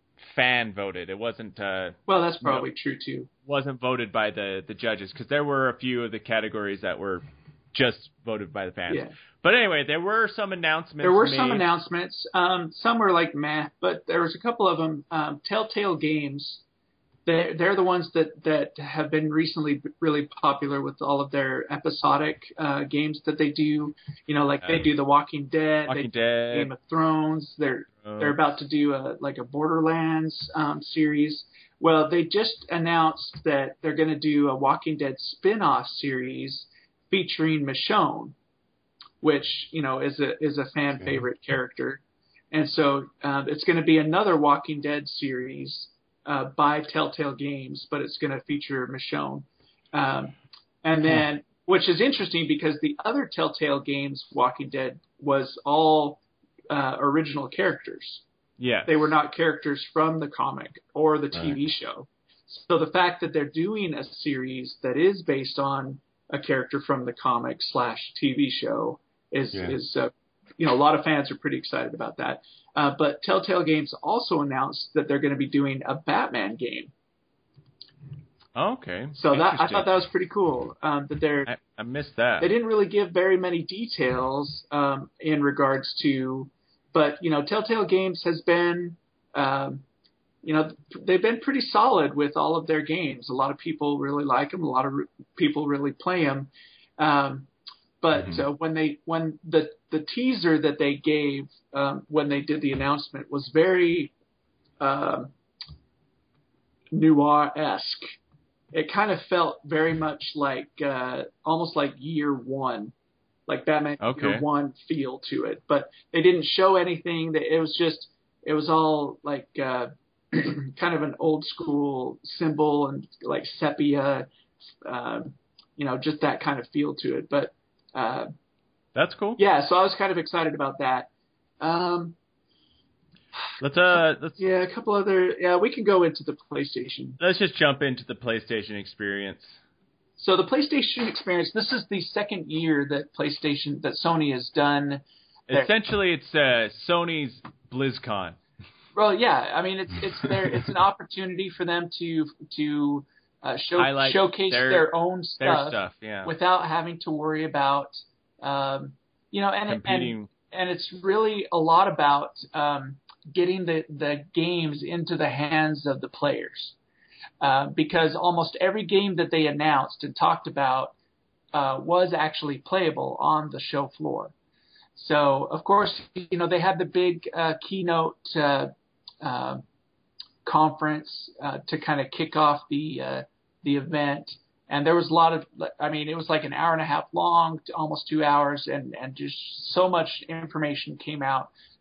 Speaker 1: fan voted. It wasn't, uh,
Speaker 4: well, that's probably
Speaker 1: no,
Speaker 4: true too.
Speaker 1: Wasn't voted by the, the judges because there were a few of the categories that were just voted by the fans.
Speaker 4: Yeah.
Speaker 1: But anyway, there were some announcements.
Speaker 4: There were
Speaker 1: made.
Speaker 4: some announcements. Um, some were like meh, but there was a couple of them. Um, Telltale Games, they're, they're the ones that, that have been recently really popular with all of their episodic uh, games that they do. You know, like they do The Walking Dead,
Speaker 1: Walking
Speaker 4: they
Speaker 1: Dead.
Speaker 4: do Game of Thrones. They're
Speaker 1: Oh.
Speaker 4: they're about to do a like a Borderlands um, series. Well, they just announced that they're going to do a Walking Dead spin-off series featuring Michonne, which, you know, is a is a fan favorite character. And so uh, it's going to be another Walking Dead series uh, by Telltale Games, but it's going to feature Michonne. Um, and then, which is interesting because the other Telltale Games Walking Dead was all uh, original characters.
Speaker 1: Yeah.
Speaker 4: They were not characters from the comic or the T V
Speaker 5: right.
Speaker 4: show. So the fact that they're doing a series that is based on a character from the comic slash T V show is,
Speaker 5: yeah.
Speaker 4: is uh, you know, a lot of fans are pretty excited about that. Uh, but Telltale Games also announced that they're going to be doing a Batman game.
Speaker 1: Okay.
Speaker 4: So that I thought that was pretty cool. Um, that they're
Speaker 1: I, I missed that.
Speaker 4: They didn't really give very many details um, in regards to, but you know, Telltale Games has been, um, you know, they've been pretty solid with all of their games. A lot of people really like them. A lot of re- people really play them. Um, but
Speaker 5: mm-hmm.
Speaker 4: uh, when they when the the teaser that they gave um, when they did the announcement was very uh, noir-esque. It kind of felt very much like uh, almost like year one, like Batman
Speaker 1: okay.
Speaker 4: year one feel to it. But they didn't show anything. It was just it was all like uh, kind of an old school symbol and like sepia, uh, you know, just that kind of feel to it. But uh,
Speaker 1: that's cool.
Speaker 4: Yeah, so I was kind of excited about that. Um,
Speaker 1: let's uh, let's
Speaker 4: yeah, a couple other yeah. We can go into the PlayStation.
Speaker 1: Let's just jump into the PlayStation experience.
Speaker 4: So the PlayStation experience. This is the second year that PlayStation that Sony has done. Their,
Speaker 1: Essentially, it's uh, Sony's BlizzCon.
Speaker 4: Well, yeah, I mean it's it's their it's an opportunity for them to to uh, show,
Speaker 1: Highlight
Speaker 4: showcase
Speaker 1: their,
Speaker 4: their own stuff,
Speaker 1: their stuff yeah.
Speaker 4: without having to worry about um, you know and
Speaker 1: competing.
Speaker 4: and and it's really a lot about um, getting the, the games into the hands of the players. Uh, because almost every game that they announced and talked about uh, was actually playable on the show floor. So, of course, you know, they had the big uh, keynote uh, uh, conference uh, to kind of kick off the uh, the event. And there was a lot of, I mean, it was like an hour and a half long, almost two hours, and, and just so much information came out.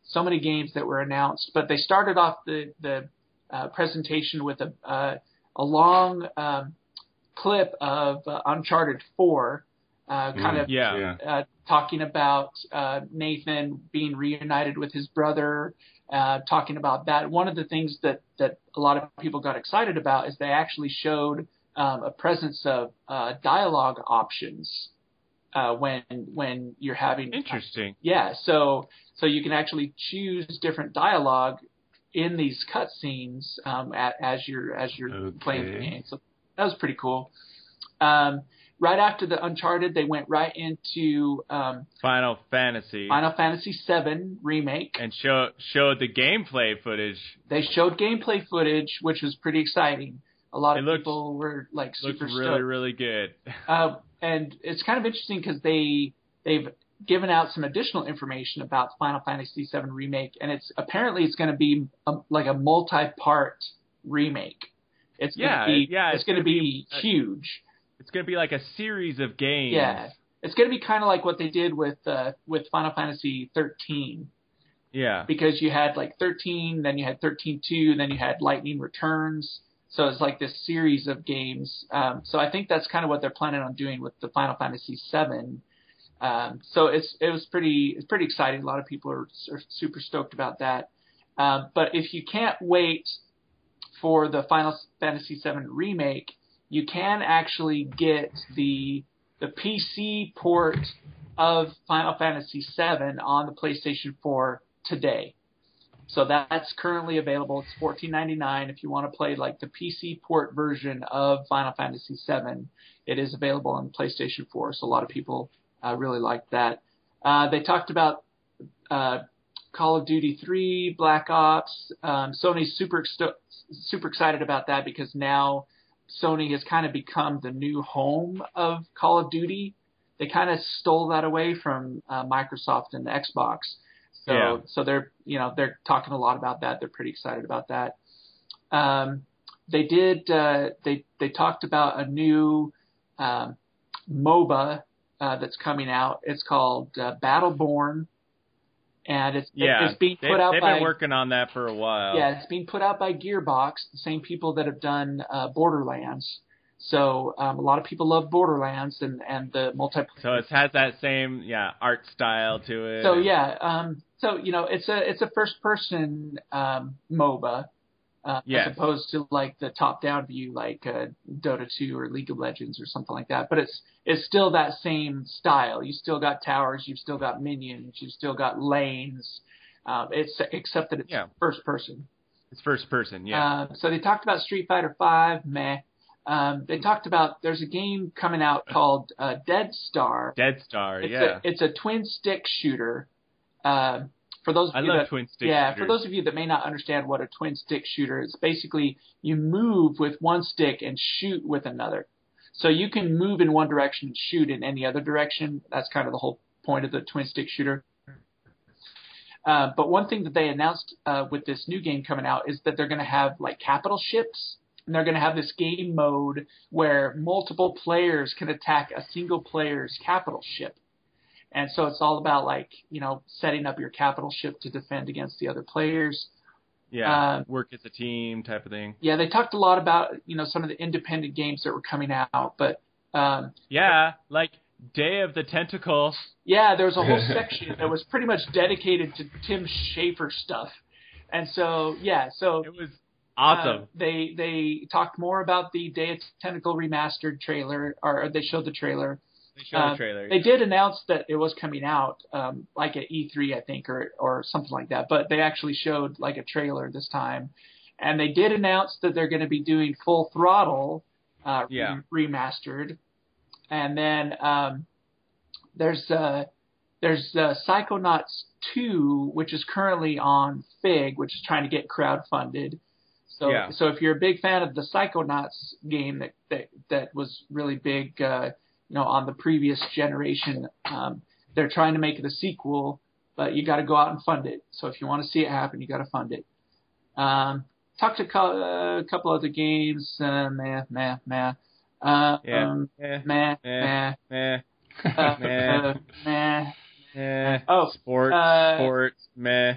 Speaker 4: so many games that were announced. But they started off the the uh, presentation with a uh, a long um, clip of uh, Uncharted four, uh, kind
Speaker 5: Mm,
Speaker 4: of
Speaker 1: Yeah.
Speaker 5: Yeah.
Speaker 4: uh, talking about uh, Nathan being reunited with his brother, uh, talking about that. One of the things that, that a lot of people got excited about is they actually showed um, a presence of uh, dialogue options uh, when when you're having
Speaker 1: Interesting.
Speaker 4: yeah, so so you can actually choose different dialogue in these cutscenes um, a- as you're as you're
Speaker 5: Okay.
Speaker 4: playing the game. So that was pretty cool. Um, right after the Uncharted, they went right into um,
Speaker 1: Final Fantasy.
Speaker 4: Final Fantasy seven Remake.
Speaker 1: And show showed the gameplay footage.
Speaker 4: They showed gameplay footage, which was pretty exciting. A lot
Speaker 1: It
Speaker 4: of
Speaker 1: looked-
Speaker 4: people were like
Speaker 1: Looks
Speaker 4: super
Speaker 1: really,
Speaker 4: stoked.
Speaker 1: really good.
Speaker 4: Uh, and it's kind of interesting because they they've given out some additional information about Final Fantasy seven Remake, and it's apparently it's going to be a, like a multi-part remake. It's going
Speaker 1: Yeah,
Speaker 4: to be
Speaker 1: yeah,
Speaker 4: it's,
Speaker 1: it's
Speaker 4: going to
Speaker 1: gonna
Speaker 4: be,
Speaker 1: be a-
Speaker 4: huge.
Speaker 1: It's going to be like a series of games.
Speaker 4: Yeah, it's going to be kind of like what they did with uh, with Final Fantasy thirteen,
Speaker 1: Yeah.
Speaker 4: because you had like thirteen, then you had thirteen two, then you had Lightning Returns. So it's like this series of games. Um, so I think that's kind of what they're planning on doing with the Final Fantasy seven. Um, so it's it was pretty it's pretty exciting. A lot of people are, are super stoked about that. Um, but if you can't wait for the Final Fantasy seven remake, you can actually get the the P C port of Final Fantasy seven on the PlayStation four today. So that's currently available. It's fourteen ninety-nine if you want to play like the P C port version of Final Fantasy seven. It is available on PlayStation four, so a lot of people uh, really like that. Uh, they talked about uh, Call of Duty three, Black Ops. Um, Sony's super exto- super excited about that because now Sony has kind of become the new home of Call of Duty. They kind of stole that away from uh, Microsoft and the Xbox. So,
Speaker 1: Yeah.
Speaker 4: so they're, you know, they're talking a lot about that. They're pretty excited about that. Um, they did, uh, they, they talked about a new, um, MOBA, uh, that's coming out. It's called, uh, Battleborn. And it's,
Speaker 1: Yeah.
Speaker 4: it's being
Speaker 1: They,
Speaker 4: put out
Speaker 1: they've
Speaker 4: by,
Speaker 1: been working on that for a while.
Speaker 4: yeah, it's being put out by Gearbox, the same people that have done, uh, Borderlands. So, um, a lot of people love Borderlands and, and the multiplayer.
Speaker 1: So it has that same, yeah, art style to it.
Speaker 4: So yeah, um, so you know, it's a it's a first person um, MOBA, uh,
Speaker 1: Yes.
Speaker 4: as opposed to like the top down view like uh, Dota two or League of Legends or something like that. But it's it's still that same style. You still got towers, you've still got minions, you've still got lanes. Um, it's except that it's
Speaker 1: Yeah.
Speaker 4: first person.
Speaker 1: It's first person, yeah.
Speaker 4: Uh, so they talked about Street Fighter five, meh. Um, they talked about there's a game coming out called uh, Dead Star.
Speaker 1: Dead Star,
Speaker 4: It's
Speaker 1: yeah.
Speaker 4: a, it's a twin stick shooter. Uh, for those of
Speaker 1: I
Speaker 4: you
Speaker 1: love
Speaker 4: that,
Speaker 1: twin stick
Speaker 4: yeah,
Speaker 1: shooters.
Speaker 4: for those of you that may not understand what a twin stick shooter is, basically you move with one stick and shoot with another. So you can move in one direction and shoot in any other direction. That's kind of the whole point of the twin stick shooter. Uh, but one thing that they announced uh, with this new game coming out is that they're going to have like capital ships. And they're going to have this game mode where multiple players can attack a single player's capital ship. And so it's all about like, you know, setting up your capital ship to defend against the other players.
Speaker 1: yeah,
Speaker 4: uh,
Speaker 1: work as a team type of thing.
Speaker 4: Yeah, they talked a lot about, you know, some of the independent games that were coming out. But, um,
Speaker 1: Yeah, like Day of the Tentacle.
Speaker 4: yeah, there was a whole section that was pretty much dedicated to Tim Schafer stuff. And so, yeah, so
Speaker 1: It was awesome.
Speaker 4: Uh, they they talked more about the Day of Tentacle remastered trailer, or they showed the trailer.
Speaker 1: they showed
Speaker 4: uh,
Speaker 1: the trailer.
Speaker 4: They did announce that it was coming out, um, like at E three, I think, or or something like that. But they actually showed like a trailer this time, and they did announce that they're going to be doing Full Throttle, uh,
Speaker 1: Yeah.
Speaker 4: re- remastered, and then um, there's uh, there's uh, Psychonauts two, which is currently on Fig, which is trying to get crowdfunded. So,
Speaker 1: Yeah.
Speaker 4: so if you're a big fan of the Psychonauts game that that, that was really big, uh, you know, on the previous generation, um, they're trying to make it a sequel, but you got to go out and fund it. So if you want to see it happen, you got to fund it. Um, talked to co- uh, a couple other games, uh, meh, meh, meh, uh,
Speaker 1: Yeah.
Speaker 4: um,
Speaker 1: Eh,
Speaker 4: meh,
Speaker 1: eh,
Speaker 4: meh,
Speaker 1: eh,
Speaker 4: uh,
Speaker 1: meh.
Speaker 4: uh, meh.
Speaker 1: eh.
Speaker 4: Oh,
Speaker 1: sports,
Speaker 4: uh,
Speaker 1: sports, meh.
Speaker 4: They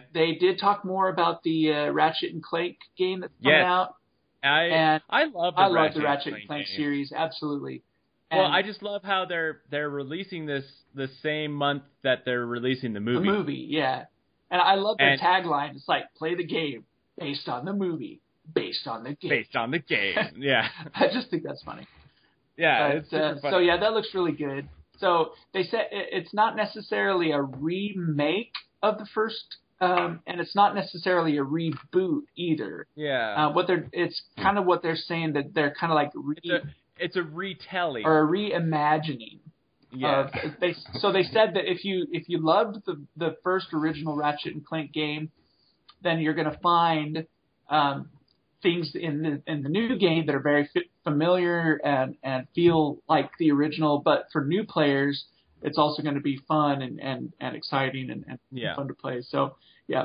Speaker 4: did talk more about the uh, Ratchet and Clank game that's coming
Speaker 1: Yes.
Speaker 4: out.
Speaker 1: I
Speaker 4: And
Speaker 1: I love the
Speaker 4: I love
Speaker 1: Ratchet
Speaker 4: the Ratchet
Speaker 1: and
Speaker 4: and Clank
Speaker 1: game.
Speaker 4: series, absolutely.
Speaker 1: Well,
Speaker 4: And
Speaker 1: I just love how they're they're releasing this the same month that they're releasing the movie.
Speaker 4: the movie, yeah. And I love their
Speaker 1: And-
Speaker 4: tagline. It's like, play the game based on the movie, based on the game.
Speaker 1: Based on the game. Yeah.
Speaker 4: I just think that's funny.
Speaker 1: Yeah,
Speaker 4: But,
Speaker 1: it's super
Speaker 4: uh,
Speaker 1: fun.
Speaker 4: so yeah, that looks really good. So they said it- it's not necessarily a remake of the first, um, and it's not necessarily a reboot either.
Speaker 1: yeah.
Speaker 4: Uh, what they're it's kind of what they're saying that they're kind of like re
Speaker 1: it's a it's a retelling.
Speaker 4: or a reimagining.
Speaker 1: yeah.
Speaker 4: Of, they so they said that if you if you loved the the first original Ratchet and Clank game, then you're going to find um, things in the in the new game that are very fi- familiar and and feel like the original. But for new players, it's also going to be fun and and, and exciting and, and
Speaker 1: Yeah.
Speaker 4: fun to play. So yeah,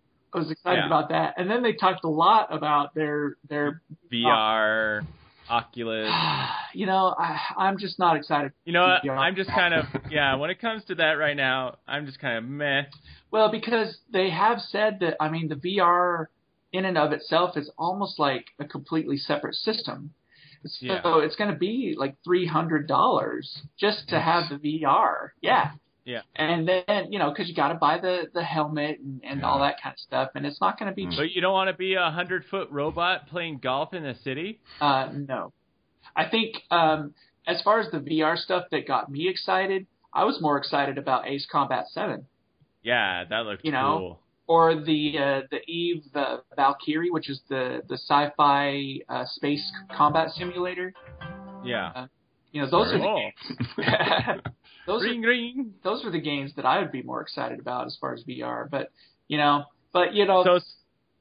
Speaker 4: I was excited
Speaker 1: Yeah.
Speaker 4: about that. And then they talked a lot about their their
Speaker 1: V R, Oculus.
Speaker 4: you know I I'm just not excited.
Speaker 1: You know what?
Speaker 4: V R.
Speaker 1: I'm just kind of yeah. When it comes to that right now, I'm just kind of meh.
Speaker 4: Well, because they have said that, I mean, the V R in and of itself is almost like a completely separate system. So
Speaker 1: Yeah.
Speaker 4: it's going to be like three hundred dollars just to have the V R. Yeah.
Speaker 1: Yeah.
Speaker 4: And then, you know, because you got to buy the, the helmet and, and all that kind of stuff. And it's not going to be cheap.
Speaker 1: But you don't want to be a hundred foot robot playing golf in the city.
Speaker 4: Uh, no. I think um, as far as the V R stuff that got me excited, I was more excited about Ace Combat seven.
Speaker 1: Yeah, that looked
Speaker 4: You know,
Speaker 1: cool.
Speaker 4: Or the uh, the Eve uh, Valkyrie, which is the the sci-fi uh, space combat simulator.
Speaker 1: Yeah.
Speaker 4: You know, those are
Speaker 1: Oh,
Speaker 4: the, those
Speaker 1: ring
Speaker 4: are
Speaker 1: ring.
Speaker 4: those are the games that I would be more excited about as far as V R. But you know, but you know,
Speaker 1: So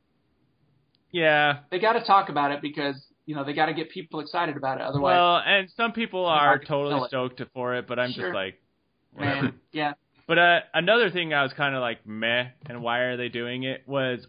Speaker 1: yeah.
Speaker 4: they got to talk about it because you know they got to get people excited about it. Otherwise,
Speaker 1: Well, and some people are
Speaker 4: hard to
Speaker 1: totally
Speaker 4: sell it.
Speaker 1: stoked for it, but I'm
Speaker 4: Sure.
Speaker 1: just like, whatever.
Speaker 4: man, yeah.
Speaker 1: But uh, another thing I was kind of like meh, and why are they doing it, was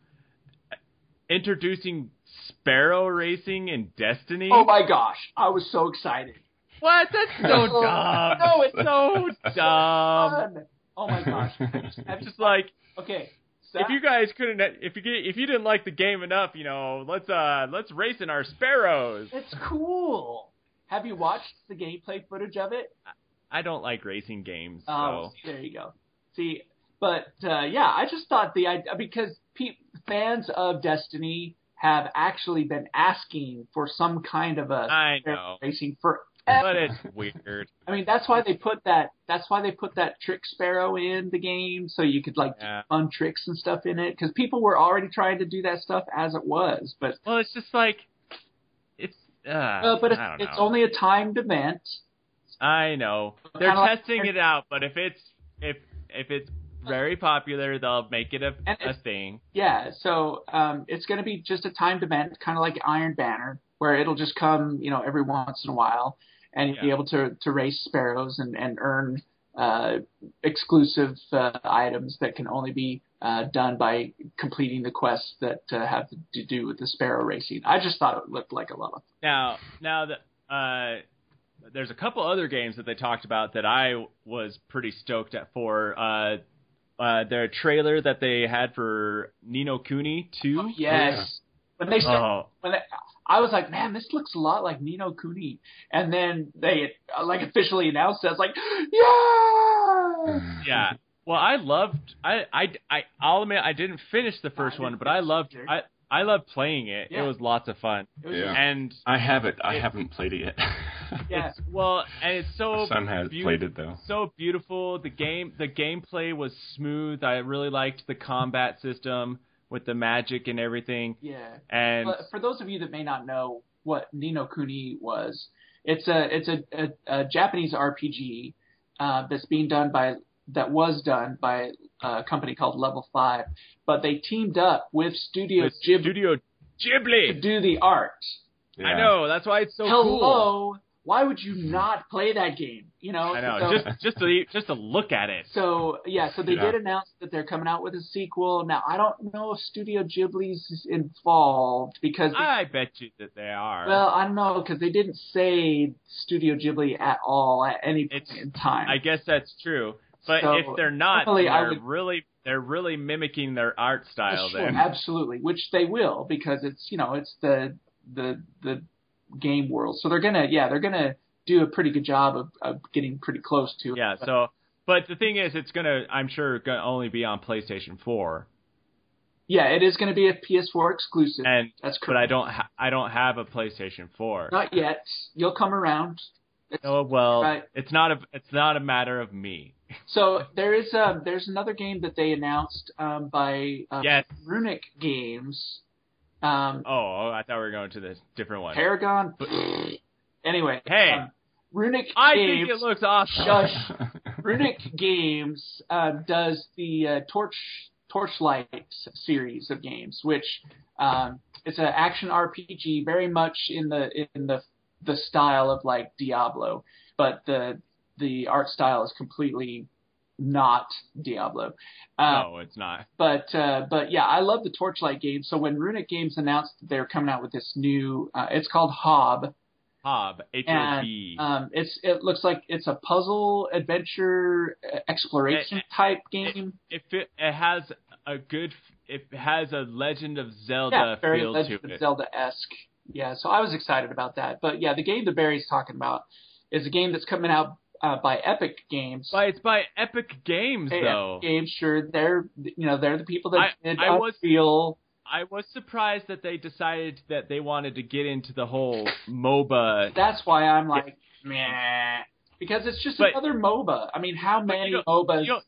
Speaker 1: introducing Sparrow racing in Destiny.
Speaker 4: Oh my gosh, I was so excited.
Speaker 1: What? That's so dumb.
Speaker 4: No, it's
Speaker 1: so dumb.
Speaker 4: Fun. Oh my gosh. Have you-
Speaker 1: Just like
Speaker 4: okay.
Speaker 1: if you guys couldn't, if you get- if you didn't like the game enough, you know, let's uh let's race in our Sparrows.
Speaker 4: It's cool. Have you watched the gameplay footage of it?
Speaker 1: I don't like racing games, so
Speaker 4: Oh, there you go. See, but uh, yeah, I just thought the idea because pe- fans of Destiny have actually been asking for some kind of a
Speaker 1: I know.
Speaker 4: racing for.
Speaker 1: but it's weird.
Speaker 4: I mean, that's why they put that. That's why they put that trick sparrow in the game, so you could like
Speaker 1: Yeah.
Speaker 4: do fun tricks and stuff in it. Because people were already trying to do that stuff as it was, but
Speaker 1: Well, it's just like it's. Uh,
Speaker 4: uh, but it's,
Speaker 1: I don't
Speaker 4: it's
Speaker 1: know.
Speaker 4: only a timed event.
Speaker 1: I know they're
Speaker 4: Kinda like-
Speaker 1: testing it out, but if it's if if it's very popular, they'll make it a,
Speaker 4: And
Speaker 1: a
Speaker 4: it's-
Speaker 1: thing.
Speaker 4: Yeah, so um, it's going to be just a timed event, kind of like Iron Banner, where it'll just come, you know, every once in a while, and you'll be
Speaker 1: Yeah.
Speaker 4: able to, to race sparrows and, and earn uh, exclusive uh, items that can only be uh, done by completing the quests that uh, have to do with the sparrow racing. I just thought it looked like a lot of fun.
Speaker 1: Now, now that uh, there's a couple other games that they talked about that I was pretty stoked at for. Uh, uh, their trailer that they had for Ni no Kuni two.
Speaker 4: Yes. When they started,
Speaker 1: Oh,
Speaker 4: when they, I was like, man, this looks a lot like Ni no Kuni. And then they uh, like officially announced it. I was like, yeah!
Speaker 1: yeah. Well, I loved. I I I. I'll admit I didn't finish the first
Speaker 4: I
Speaker 1: one,
Speaker 4: didn't
Speaker 1: but I
Speaker 4: finish
Speaker 1: loved.
Speaker 4: either.
Speaker 1: I I loved playing it.
Speaker 4: Yeah.
Speaker 1: It was lots of fun.
Speaker 4: It was
Speaker 5: Yeah.
Speaker 4: just-
Speaker 1: And
Speaker 5: I have it. I
Speaker 1: It-
Speaker 5: haven't played it yet.
Speaker 4: yeah.
Speaker 1: it's well, and it's so
Speaker 5: My son has
Speaker 1: beau-
Speaker 5: played it though.
Speaker 1: so beautiful. The game, the gameplay was smooth. I really liked the combat system with the magic and everything.
Speaker 4: Yeah.
Speaker 1: And
Speaker 4: But for those of you that may not know what Ni no Kuni was, it's a it's a, a, a Japanese R P G uh, that's being done by that was done by a company called Level Five, but they teamed up with Studio
Speaker 1: with
Speaker 4: Ghibli
Speaker 1: Studio
Speaker 4: to
Speaker 1: Ghibli.
Speaker 4: do the art.
Speaker 5: Yeah.
Speaker 1: I know. That's why it's so
Speaker 4: Hello,
Speaker 1: cool.
Speaker 4: why would you not play that game? You know.
Speaker 1: I know.
Speaker 4: So,
Speaker 1: Just just to just to look at it.
Speaker 4: So yeah, so they
Speaker 5: Yeah.
Speaker 4: did announce that they're coming out with a sequel. Now I don't know if Studio Ghibli's involved because they,
Speaker 1: I bet you that they are.
Speaker 4: well I don't know because they didn't say Studio Ghibli at all at any point
Speaker 1: It's-
Speaker 4: in time.
Speaker 1: I guess that's true. But
Speaker 4: So,
Speaker 1: if they're not,
Speaker 4: normally
Speaker 1: then
Speaker 4: I
Speaker 1: they're
Speaker 4: would-
Speaker 1: really they're really mimicking their art style
Speaker 4: sure,
Speaker 1: there.
Speaker 4: Absolutely, which they will because it's you know it's the the the game world. So they're gonna yeah they're gonna do a pretty good job of, of getting pretty close to it.
Speaker 1: Yeah. So, but the thing is, it's gonna I'm sure gonna only be on PlayStation four.
Speaker 4: Yeah, it is going to be a P S four exclusive.
Speaker 1: And
Speaker 4: that's correct.
Speaker 1: But I don't ha- I don't have a PlayStation four.
Speaker 4: Not yet. You'll come around. It's,
Speaker 1: oh well,
Speaker 4: right.
Speaker 1: it's not a it's not a matter of me.
Speaker 4: So there is um there's another game that they announced um by uh,
Speaker 1: yes.
Speaker 4: Runic Games. Um,
Speaker 1: oh, I thought we were going to the different one.
Speaker 4: Paragon. But, anyway.
Speaker 1: Hey.
Speaker 4: Um, Runic
Speaker 1: I
Speaker 4: Games.
Speaker 1: think it looks awesome.
Speaker 4: Shush. Runic Games uh, does the uh, Torch. Torchlight series of games, which um, it's an action R P G, very much in the in the the style of like Diablo, but the the art style is completely not Diablo. Uh,
Speaker 1: no, it's not.
Speaker 4: But uh, but yeah, I love the Torchlight games. So when Runic Games announced that they're coming out with this new, uh, it's called Hob.
Speaker 1: Hob, H O B.
Speaker 4: Um, it's it looks like it's a puzzle adventure exploration
Speaker 1: it,
Speaker 4: type game.
Speaker 1: It, it it has a good. It has a Legend of Zelda
Speaker 4: yeah, very
Speaker 1: feel
Speaker 4: Legend
Speaker 1: to
Speaker 4: of
Speaker 1: it.
Speaker 4: Zelda-esque. Yeah, so I was excited about that. But yeah, the game that Barry's talking about is a game that's coming out uh, by Epic Games.
Speaker 1: But it's by Epic Games
Speaker 4: hey,
Speaker 1: though.
Speaker 4: Epic Games, sure, they're you know they're the people that
Speaker 1: I,
Speaker 4: did
Speaker 1: I was,
Speaker 4: Unreal.
Speaker 1: I was surprised that they decided that they wanted to get into the whole MOBA.
Speaker 4: That's why I'm like, meh, because it's just
Speaker 1: but,
Speaker 4: another MOBA. I mean, how many
Speaker 1: MOBAs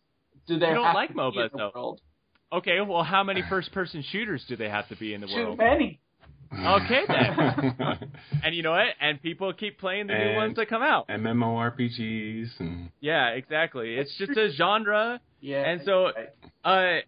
Speaker 4: do there
Speaker 1: you don't
Speaker 4: have
Speaker 1: like
Speaker 4: to be
Speaker 1: MOBAs,
Speaker 4: in the
Speaker 1: though.
Speaker 4: world?
Speaker 1: Okay, well, how many first-person shooters do they have to be in the
Speaker 4: Too
Speaker 1: world?
Speaker 4: many.
Speaker 1: Okay, then. And you know what? And people keep playing the
Speaker 5: and
Speaker 1: new ones that come out.
Speaker 5: MMORPGs and
Speaker 1: yeah, exactly. It's just a genre.
Speaker 4: Yeah.
Speaker 1: And so, uh,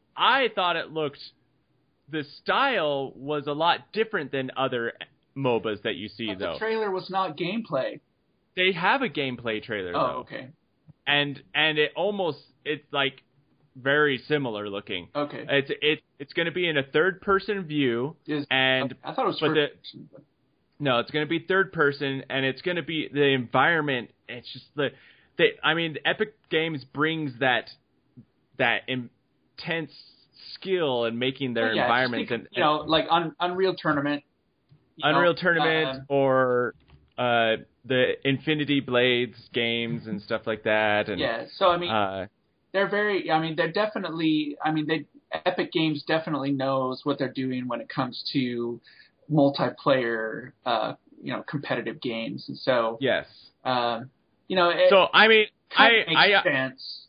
Speaker 1: I thought it looked. The style was a lot different than other MOBAs that you see,
Speaker 4: but
Speaker 1: though.
Speaker 4: The trailer was not gameplay.
Speaker 1: They have a gameplay trailer,
Speaker 4: oh,
Speaker 1: though.
Speaker 4: okay.
Speaker 1: And and it almost it's like very similar looking.
Speaker 4: Okay.
Speaker 1: It's it it's going to be in a third person view,
Speaker 4: Is,
Speaker 1: and
Speaker 4: I thought it was
Speaker 1: but
Speaker 4: first
Speaker 1: the,
Speaker 4: person. But...
Speaker 1: No, it's going to be third person, and it's going to be the environment. It's just the, they. I mean, Epic Games brings that that intense skill in making their
Speaker 4: yeah,
Speaker 1: environments,
Speaker 4: think,
Speaker 1: and
Speaker 4: you know, like un, Unreal Tournament.
Speaker 1: Unreal
Speaker 4: know,
Speaker 1: Tournament
Speaker 4: um,
Speaker 1: or uh, the Infinity Blades games and stuff like that. And,
Speaker 4: yeah, so I mean,
Speaker 1: uh,
Speaker 4: they're very. I mean, they're definitely. I mean, they Epic Games definitely knows what they're doing when it comes to multiplayer, uh, you know, competitive games, and so
Speaker 1: yes,
Speaker 4: um, you know, it
Speaker 1: so I mean, I
Speaker 4: kind of
Speaker 1: I
Speaker 4: makes sense.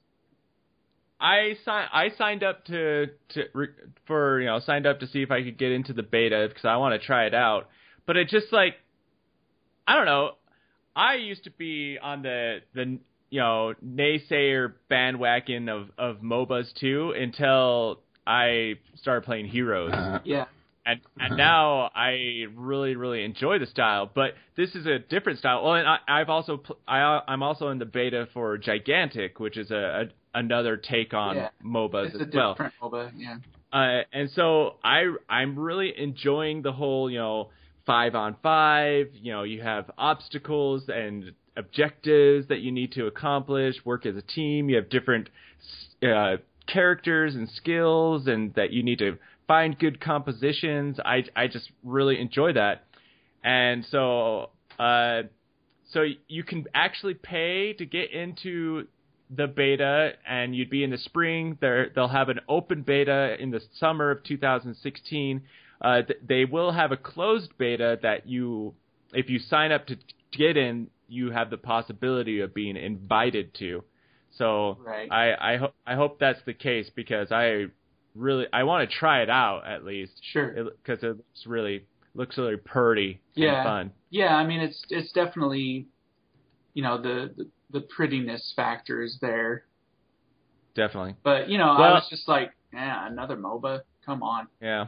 Speaker 1: I signed I signed up to to for you know signed up to see if I could get into the beta because I want to try it out, but it just like I don't know. I used to be on the the you know naysayer bandwagon of of MOBAs too until I started playing Heroes.
Speaker 5: Uh,
Speaker 4: Yeah.
Speaker 1: And and now I really really enjoy the style, but this is a different style. Well, and I, I've also pl- I I'm also in the beta for Gigantic, which is a, a another take on
Speaker 4: Yeah.
Speaker 1: MOBAs
Speaker 4: It's
Speaker 1: as
Speaker 4: a
Speaker 1: well.
Speaker 4: different MOBA, yeah.
Speaker 1: Uh, and so I I'm really enjoying the whole you know five on five. You know you have obstacles and objectives that you need to accomplish. Work as a team. You have different uh, characters and skills, and that you need to find good compositions. I, I just really enjoy that. And so uh, so you can actually pay to get into the beta, and you'd be in the spring. They're, they'll have an open beta in the summer of two thousand sixteen. Uh, th- they will have a closed beta that you, if you sign up to get in, you have the possibility of being invited to. So
Speaker 4: Right.
Speaker 1: I I, ho- I hope that's the case because I really I want to try it out at least.
Speaker 4: Sure.
Speaker 1: Because it, it looks really looks really pretty
Speaker 4: Yeah.
Speaker 1: and fun.
Speaker 4: Yeah, I mean it's it's definitely you know the, the the prettiness factor is there.
Speaker 1: Definitely.
Speaker 4: But you know,
Speaker 1: Well-
Speaker 4: I was just like, yeah, another MOBA. Come on.
Speaker 1: Yeah.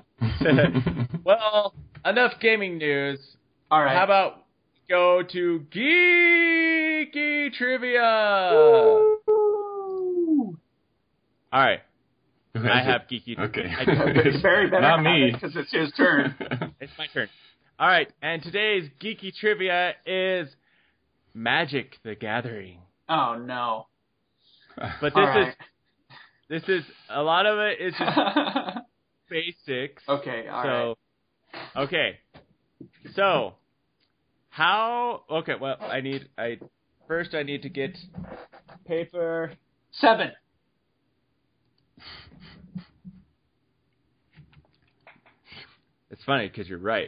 Speaker 1: Well, enough gaming news.
Speaker 4: All right.
Speaker 1: How about go to geeky trivia?
Speaker 4: Woo!
Speaker 1: All right. I have geeky.
Speaker 5: Okay.
Speaker 1: I do.
Speaker 4: It's very better
Speaker 5: Not me.
Speaker 4: because it's his turn.
Speaker 1: It's my turn. All right, and today's geeky trivia is Magic: The Gathering.
Speaker 4: Oh no.
Speaker 1: But this
Speaker 4: All right.
Speaker 1: is This is a lot of it is just basics.
Speaker 4: Okay, all
Speaker 1: so,
Speaker 4: right.
Speaker 1: Okay. So, how? Okay. Well, I need. I first I need to get paper.
Speaker 4: Seven.
Speaker 1: It's funny because you're right.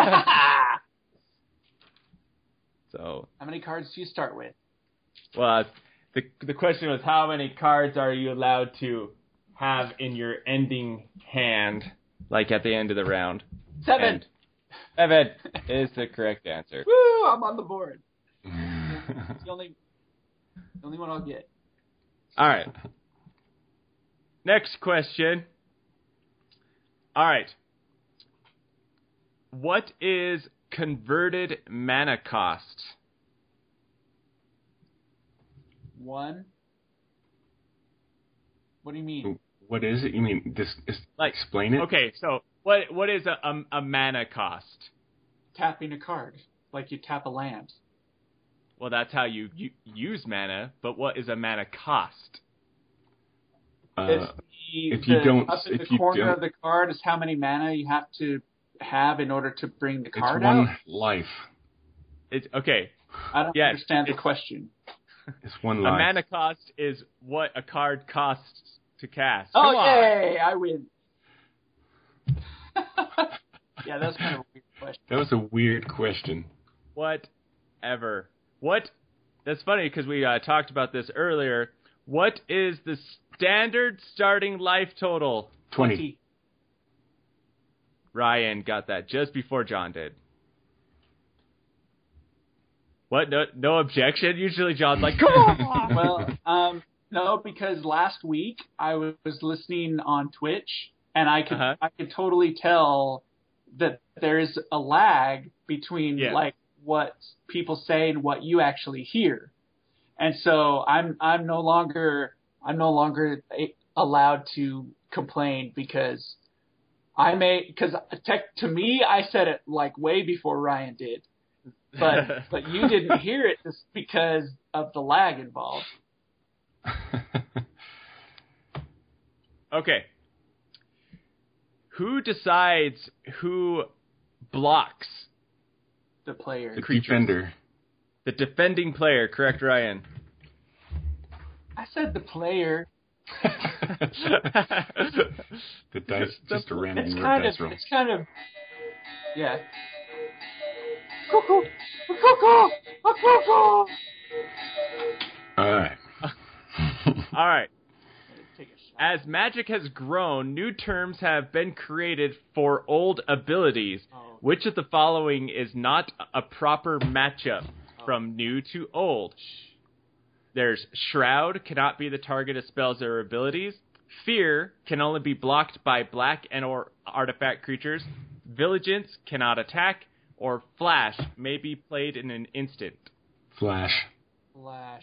Speaker 1: So.
Speaker 4: How many cards do you start with?
Speaker 1: Well, the the question was how many cards are you allowed to have in your ending hand, like at the end of the round?
Speaker 4: Seven.
Speaker 1: And seven is the correct answer.
Speaker 4: Woo! I'm on the board. It's the only, the only one I'll get.
Speaker 1: All right. Next question. All right. What is converted mana cost?
Speaker 4: One. What do you mean?
Speaker 5: What is it? You mean this? Is,
Speaker 1: Like,
Speaker 5: explain it.
Speaker 1: Okay, so what what is a, a, a mana cost?
Speaker 4: Tapping a card, like you tap a land.
Speaker 1: Well, that's how you, you use mana, but what is a mana cost?
Speaker 5: Uh,
Speaker 4: It's the,
Speaker 5: if you
Speaker 4: the,
Speaker 5: don't-
Speaker 4: up in
Speaker 5: if
Speaker 4: the
Speaker 5: you
Speaker 4: corner
Speaker 5: don't-
Speaker 4: of the card is how many mana you have to have in order to bring the
Speaker 5: it's
Speaker 4: card
Speaker 5: one
Speaker 4: out.
Speaker 5: life.
Speaker 1: It's okay.
Speaker 4: I don't
Speaker 1: Yes,
Speaker 4: understand the
Speaker 1: it's-
Speaker 4: question.
Speaker 5: It's one
Speaker 1: A
Speaker 5: life.
Speaker 1: mana cost is what a card costs to cast.
Speaker 4: Oh
Speaker 1: Come on.
Speaker 4: yay! I win. Yeah, that's kind of a weird question.
Speaker 5: That was a weird question.
Speaker 1: Whatever. What? That's funny because we uh, talked about this earlier. What is the standard starting life total?
Speaker 5: Twenty.
Speaker 1: Ryan got that just before John did. What? No, no objection? Usually John's like, come on!
Speaker 4: Well, um, no, because last week I was listening on Twitch, and I could
Speaker 1: Uh-huh.
Speaker 4: I could totally tell that there is a lag between
Speaker 1: Yeah.
Speaker 4: like what people say and what you actually hear, and so I'm I'm no longer I'm no longer a- allowed to complain because I may because tech to me I said it like way before Ryan did. But but you didn't hear it just because of the lag involved.
Speaker 1: Okay. Who decides who blocks?
Speaker 4: The player.
Speaker 5: The
Speaker 1: Creatures.
Speaker 5: defender.
Speaker 1: The defending player, correct, Ryan?
Speaker 4: I said the player.
Speaker 5: The dice, just a random
Speaker 4: It's
Speaker 5: word
Speaker 4: kind
Speaker 5: dice
Speaker 4: of
Speaker 5: roll.
Speaker 4: it's kind of yeah. Cuckoo, cuckoo, cuckoo.
Speaker 5: All right.
Speaker 1: All right.
Speaker 4: Take a shot.
Speaker 1: As Magic has grown, new terms have been created for old abilities.
Speaker 4: Oh.
Speaker 1: Which of the following is not a proper matchup from new to old? There's Shroud, cannot be the target of spells or abilities. Fear, can only be blocked by black and or artifact creatures. Vigilance, cannot attack. Or Flash, may be played in an instant.
Speaker 5: Flash.
Speaker 4: Flash.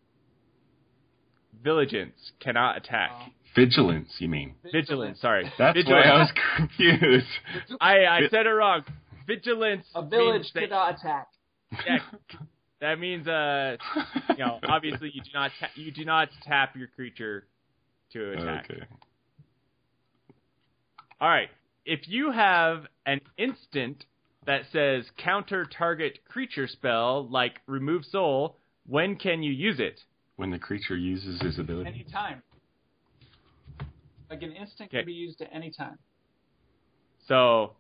Speaker 1: Vigilance, cannot attack.
Speaker 4: Oh.
Speaker 5: Vigilance, you mean?
Speaker 1: Vigilance, sorry.
Speaker 5: That's
Speaker 1: Vigilance.
Speaker 5: why I was confused.
Speaker 1: I, I said it wrong. Vigilance.
Speaker 4: A village
Speaker 1: means that-
Speaker 4: cannot attack.
Speaker 1: Yeah, that means uh, you know, obviously you do not ta- you do not tap your creature to attack.
Speaker 5: Okay.
Speaker 1: All right. If you have an instant that says counter target creature spell like remove soul, when can you use it?
Speaker 5: When the creature uses his ability.
Speaker 4: Anytime. Like an instant
Speaker 1: Okay.
Speaker 4: can be used at any time.
Speaker 1: So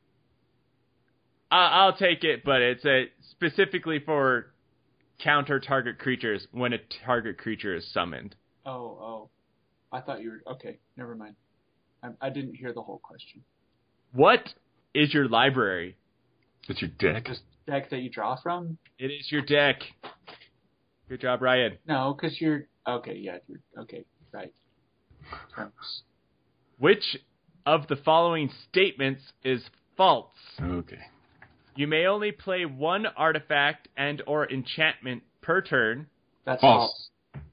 Speaker 1: I- I'll take it, but it's a specifically for counter target creatures when a target creature is summoned.
Speaker 4: Oh, oh. I thought you were okay. Never mind. I, I didn't hear the whole question.
Speaker 1: What is your library?
Speaker 5: It's your deck.
Speaker 4: Just deck that you draw from?
Speaker 1: It is your deck. Good job, Ryan.
Speaker 4: No, because you're okay. Yeah, you're okay. Right. Terms.
Speaker 1: Which of the following statements is false?
Speaker 5: Okay.
Speaker 1: You may only play one artifact and or enchantment per turn.
Speaker 4: That's
Speaker 5: False.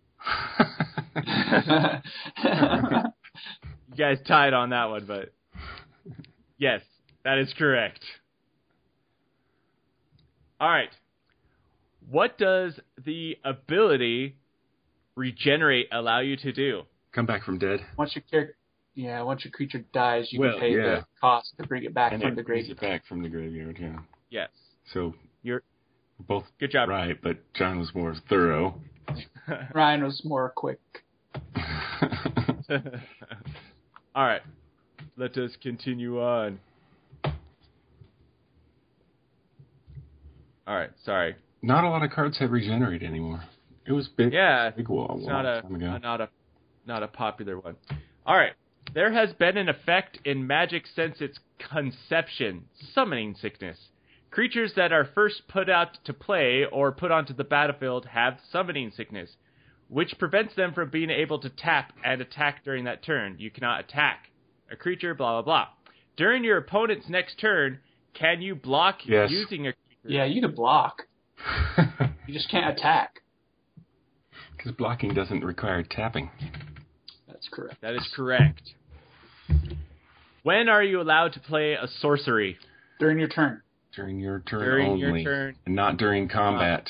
Speaker 4: false.
Speaker 1: You guys tied on that one, but yes, that is correct. All right. What does the ability regenerate allow you to do?
Speaker 5: Come back from dead.
Speaker 4: Once your character, yeah, once your creature dies, you
Speaker 5: Well,
Speaker 4: can pay
Speaker 5: yeah.
Speaker 4: the cost to bring it back
Speaker 5: And
Speaker 4: from
Speaker 5: it
Speaker 4: the
Speaker 5: brings
Speaker 4: grave.
Speaker 5: it back from the graveyard, yeah.
Speaker 1: Yes.
Speaker 5: So
Speaker 1: You're
Speaker 5: both
Speaker 1: good job.
Speaker 5: right, but John was more thorough.
Speaker 4: Ryan was more quick.
Speaker 1: All right. Let us continue on. All right. Sorry.
Speaker 5: Not a lot of cards have regenerate anymore. It was big.
Speaker 1: Yeah.
Speaker 5: big wall,
Speaker 1: It's
Speaker 5: a
Speaker 1: not
Speaker 5: long
Speaker 1: a,
Speaker 5: time ago.
Speaker 1: not a not a popular one. All right. There has been an effect in Magic since its conception, summoning sickness. Creatures that are first put out to play or put onto the battlefield have summoning sickness, which prevents them from being able to tap and attack during that turn. You cannot attack a creature, blah, blah, blah. During your opponent's next turn, can you block
Speaker 5: Yes.
Speaker 1: using a creature?
Speaker 4: Yeah, you can block. You just can't attack.
Speaker 5: Because blocking doesn't require tapping.
Speaker 4: That's correct.
Speaker 1: That is correct. When are you allowed to play a sorcery?
Speaker 4: During your turn.
Speaker 5: During your turn
Speaker 1: During
Speaker 5: only.
Speaker 1: your turn.
Speaker 5: And not during combat.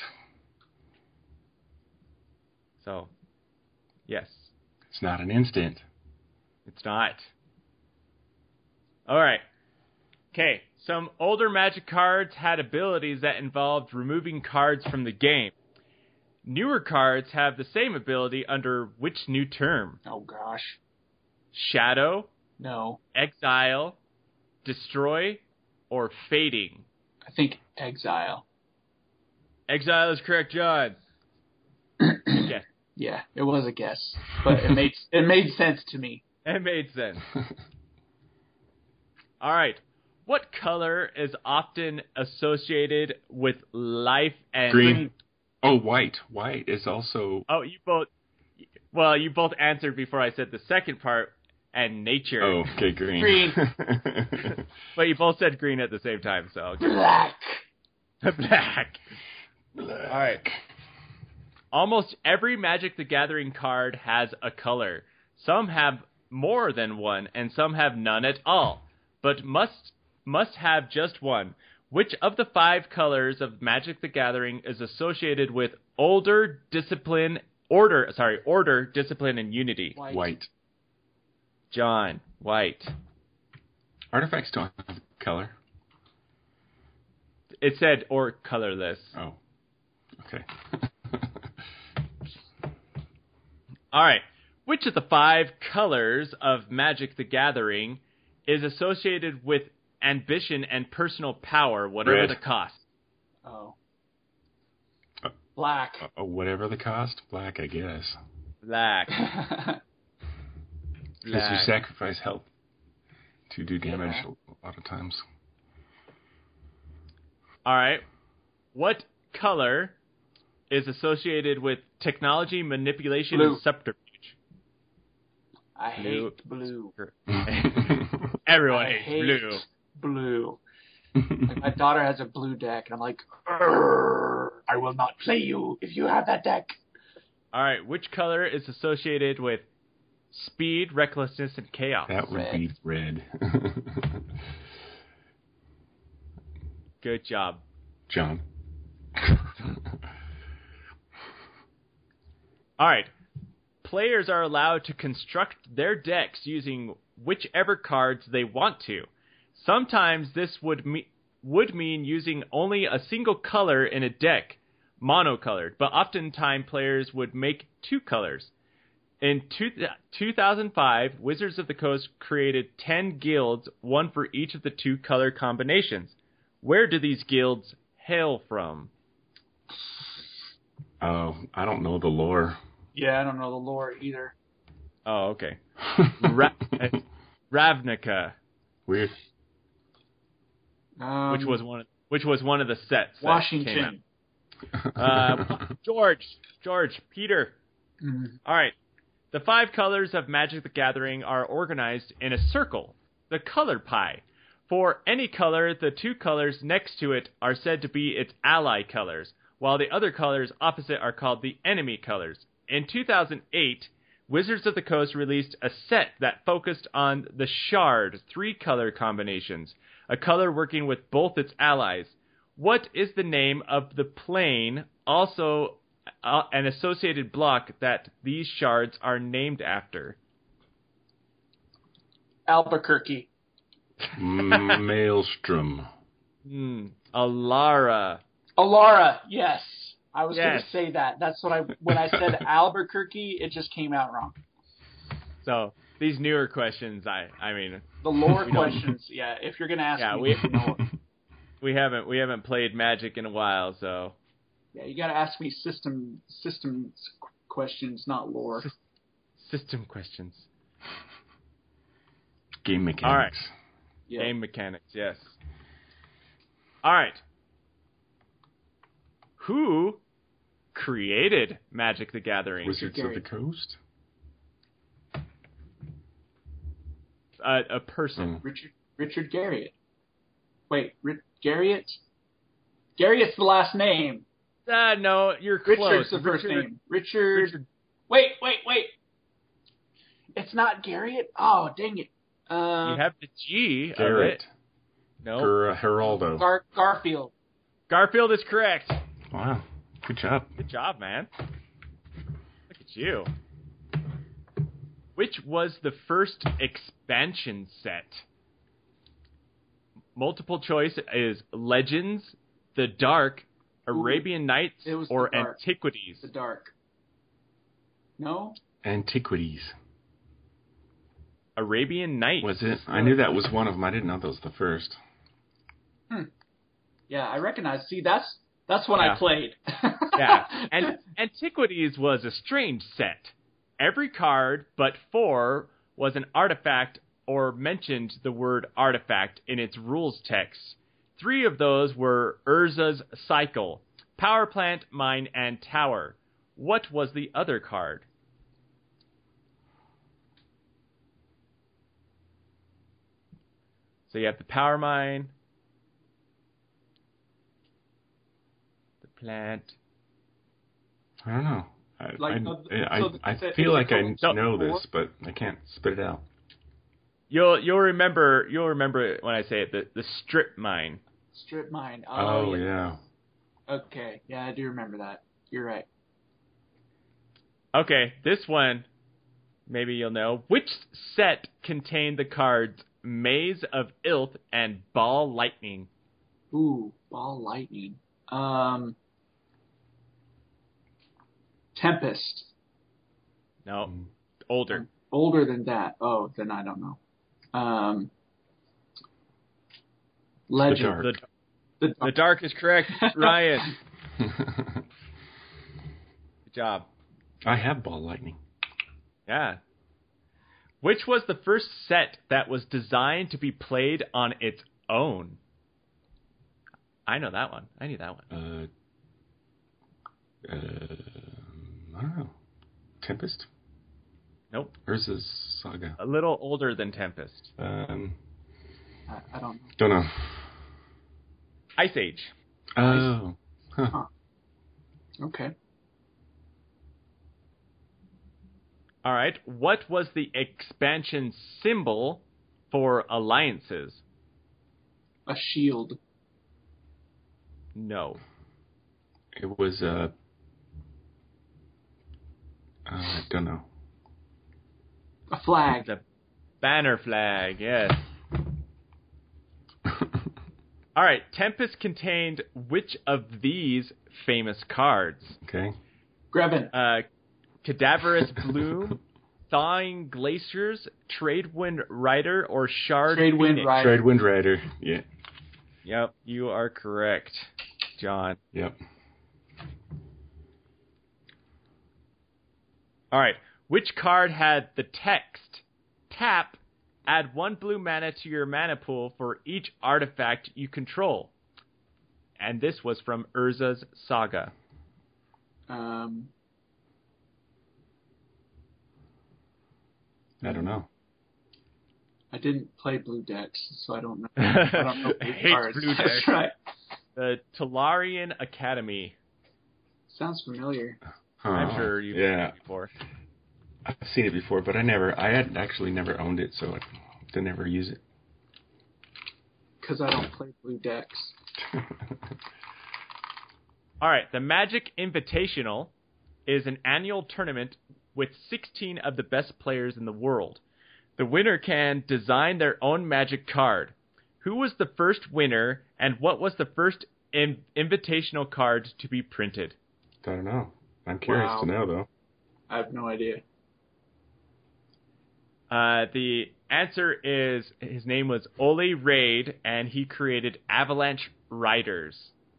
Speaker 1: So, yes.
Speaker 5: It's not an instant.
Speaker 1: It's not. All right. Okay. Some older Magic cards had abilities that involved removing cards from the game. Newer cards have the same ability under which new term?
Speaker 4: Oh, gosh.
Speaker 1: Shadow,
Speaker 4: No.
Speaker 1: Exile, Destroy, or Fading?
Speaker 4: I think exile.
Speaker 1: Exile is correct, John. Yes,
Speaker 4: Yeah, it was a guess. But it made it made sense to me.
Speaker 1: it made sense. All right. What color is often associated with life and...
Speaker 5: Green. Oh, white. White is also...
Speaker 1: Oh, you both... Well, you both answered before I said the second part, and nature.
Speaker 5: Oh, okay, green.
Speaker 4: Green.
Speaker 1: But you both said green at the same time, so... okay.
Speaker 4: Black.
Speaker 1: Black.
Speaker 5: Black.
Speaker 1: All right. Almost every Magic the Gathering card has a color. Some have more than one, and some have none at all, but must must have just one. Which of the five colors of Magic the Gathering is associated with older, discipline, order, sorry, order, discipline, and unity?
Speaker 4: White.
Speaker 5: White.
Speaker 1: John, white.
Speaker 5: Artifacts don't have color.
Speaker 1: It said or colorless.
Speaker 5: Oh. Okay.
Speaker 1: All right. Which of the five colors of Magic the Gathering is associated with ambition and personal power, whatever
Speaker 5: Red.
Speaker 1: the cost?
Speaker 4: Oh.
Speaker 5: Uh,
Speaker 4: Black.
Speaker 5: Uh, whatever the cost, black, I guess.
Speaker 1: Black.
Speaker 5: Because you
Speaker 1: Black.
Speaker 5: sacrifice health to do damage
Speaker 4: Yeah.
Speaker 5: a lot of times.
Speaker 1: All right. What color is associated with technology, manipulation,
Speaker 4: Blue.
Speaker 1: and subterfuge?
Speaker 4: I
Speaker 1: Blue.
Speaker 4: hate blue.
Speaker 1: Everyone
Speaker 4: I
Speaker 1: hates
Speaker 4: hate
Speaker 1: blue.
Speaker 4: blue. Like my daughter has a blue deck, and I'm like, "Arr, I will not play you if you have that deck.
Speaker 1: All right. Which color is associated with speed, recklessness, and chaos?
Speaker 5: That would
Speaker 4: Red.
Speaker 5: be red.
Speaker 1: Good job.
Speaker 5: John.
Speaker 1: All right. Players are allowed to construct their decks using whichever cards they want to. Sometimes this would me- would mean using only a single color in a deck, monocolored, but oftentimes players would make two colors. In two- 2005, Wizards of the Coast created ten guilds, one for each of the two color combinations. Where do these guilds hail from?
Speaker 5: Oh, I don't know the lore.
Speaker 4: Yeah, I don't know the lore either.
Speaker 1: Oh, okay. Ra- Ravnica,
Speaker 5: Weird.
Speaker 4: Um,
Speaker 1: which was one of, which was one of the sets that
Speaker 4: Washington.
Speaker 1: came out. Uh, George, George, Peter.
Speaker 4: Mhm.
Speaker 1: All right. The five colors of Magic the Gathering are organized in a circle, the color pie. For any color, the two colors next to it are said to be its ally colors, while the other colors opposite are called the enemy colors. In two thousand eight, Wizards of the Coast released a set that focused on the Shard three-color combinations, a color working with both its allies. What is the name of the plane also uh, an associated block that these shards are named after?
Speaker 4: Albuquerque.
Speaker 5: Maelstrom.
Speaker 1: Hmm. Alara.
Speaker 4: Alara, yes. I was
Speaker 1: Yes.
Speaker 4: going to say that. That's what I, when I said Albuquerque, it just came out wrong.
Speaker 1: So these newer questions, I, I mean,
Speaker 4: The lore questions, yeah, if you're going to ask
Speaker 1: Yeah,
Speaker 4: me.
Speaker 1: we-
Speaker 4: you know,
Speaker 1: we haven't we haven't played Magic in a while, so
Speaker 4: yeah, you got to ask me system systems questions, not lore.
Speaker 1: system questions.
Speaker 5: Game mechanics.
Speaker 1: All right.
Speaker 4: Yeah.
Speaker 1: Game mechanics, yes. All right. Who created Magic the Gathering?
Speaker 5: Wizards of the
Speaker 4: Garriott.
Speaker 5: Coast?
Speaker 1: Uh, a person.
Speaker 5: Hmm.
Speaker 4: Richard Richard Garriott. Wait, Ri- Garriott? Garriott's the last name.
Speaker 1: Uh, no, you're
Speaker 4: Richard's
Speaker 1: close.
Speaker 4: the first
Speaker 1: Richard-
Speaker 4: name. Richard.
Speaker 1: Richard.
Speaker 4: Wait, wait, wait. It's not Garriott? Oh, dang it. Uh,
Speaker 1: You have the G of
Speaker 5: Garrett.
Speaker 1: it. No.
Speaker 5: Ger- Geraldo.
Speaker 4: Gar- Garfield.
Speaker 1: Garfield is correct.
Speaker 5: Wow. Good job.
Speaker 1: Good job, man. Look at you. Which was the first expansion set? Multiple choice is Legends, The Dark, Arabian Nights,
Speaker 4: it was The
Speaker 1: or
Speaker 4: Dark.
Speaker 1: Antiquities.
Speaker 4: The Dark. No?
Speaker 5: Antiquities.
Speaker 1: Arabian Nights.
Speaker 5: Was it? I knew that was one of them. I didn't know that was the first.
Speaker 4: Yeah, I recognize. See, that's that's when
Speaker 1: Yeah.
Speaker 4: I played.
Speaker 1: Yeah. And Antiquities was a strange set. Every card but four was an artifact or mentioned the word artifact in its rules text. Three of those were Urza's Cycle, Power Plant, Mine, and Tower. What was the other card? So you have the Power Mine, the Plant.
Speaker 5: I don't know. I,
Speaker 4: Like,
Speaker 5: I,
Speaker 4: uh,
Speaker 5: I,
Speaker 4: so
Speaker 5: I,
Speaker 4: is it-
Speaker 5: feel
Speaker 4: is
Speaker 5: like
Speaker 4: it
Speaker 5: I
Speaker 4: called-
Speaker 5: know
Speaker 4: four?
Speaker 5: this, but I can't spit it out.
Speaker 1: You'll you'll remember you'll remember it when I say it. The the Strip Mine.
Speaker 4: Strip Mine.
Speaker 5: Oh,
Speaker 4: Oh,
Speaker 5: yeah.
Speaker 4: Okay. Yeah, I do remember that. You're right.
Speaker 1: Okay, this one, maybe you'll know. Which set contained the cards Maze of Ilth and Ball Lightning?
Speaker 4: Ooh, Ball Lightning. Um, Tempest.
Speaker 1: No,
Speaker 5: Mm.
Speaker 1: older.
Speaker 4: Older than that. Oh, then I don't know. Um, Legend.
Speaker 5: Dark.
Speaker 1: The,
Speaker 4: The,
Speaker 1: the Dark is correct, Ryan. Good job.
Speaker 5: I have ball lightning.
Speaker 1: Yeah. Which was the first set that was designed to be played on its own? I know that one. I knew that one.
Speaker 5: Uh, uh, I don't know. Tempest?
Speaker 1: Nope.
Speaker 5: Urza's Saga.
Speaker 1: A little older than Tempest.
Speaker 5: Um,
Speaker 4: I, I don't know.
Speaker 5: don't know.
Speaker 1: Ice Age.
Speaker 5: Oh. Huh.
Speaker 4: Okay.
Speaker 1: All right. What was the expansion symbol for alliances?
Speaker 4: A shield.
Speaker 1: No.
Speaker 5: It was, uh, uh, I don't know.
Speaker 4: A flag.
Speaker 1: The banner flag, yes. All right. Tempest contained which of these famous cards?
Speaker 5: Okay.
Speaker 4: Grevin.
Speaker 1: Uh, Cadaverous Bloom, Thawing Glaciers, Tradewind Rider, or Shard
Speaker 4: Tradewind
Speaker 1: Phoenix?
Speaker 4: Rider.
Speaker 5: Trade Wind Rider. Yeah.
Speaker 1: Yep, you are correct, John.
Speaker 5: Yep.
Speaker 1: All right. Which card had the text, tap, add one blue mana to your mana pool for each artifact you control? And this was from Urza's Saga.
Speaker 4: Um,
Speaker 5: I don't know.
Speaker 4: I didn't play Blue Decks, so I don't know. I don't know blue
Speaker 1: Hates
Speaker 4: cards.
Speaker 1: Blue
Speaker 4: That's
Speaker 1: Decks.
Speaker 4: right.
Speaker 1: The Talarian Academy.
Speaker 4: Sounds familiar.
Speaker 5: Huh.
Speaker 1: I'm sure you've
Speaker 5: Yeah.
Speaker 1: seen it before.
Speaker 5: I've seen it before, but I never, I had actually never owned it, so I didn't ever use it.
Speaker 4: Because I don't play Blue Decks.
Speaker 1: All right, the Magic Invitational is an annual tournament with sixteen of the best players in the world. The winner can design their own Magic card. Who was the first winner, and what was the first in- invitational card to be printed?
Speaker 5: I don't know. I'm curious
Speaker 4: Wow.
Speaker 5: to know, though.
Speaker 4: I have no idea.
Speaker 1: Uh, the answer is his name was Ole Raid, and he created Avalanche Riders.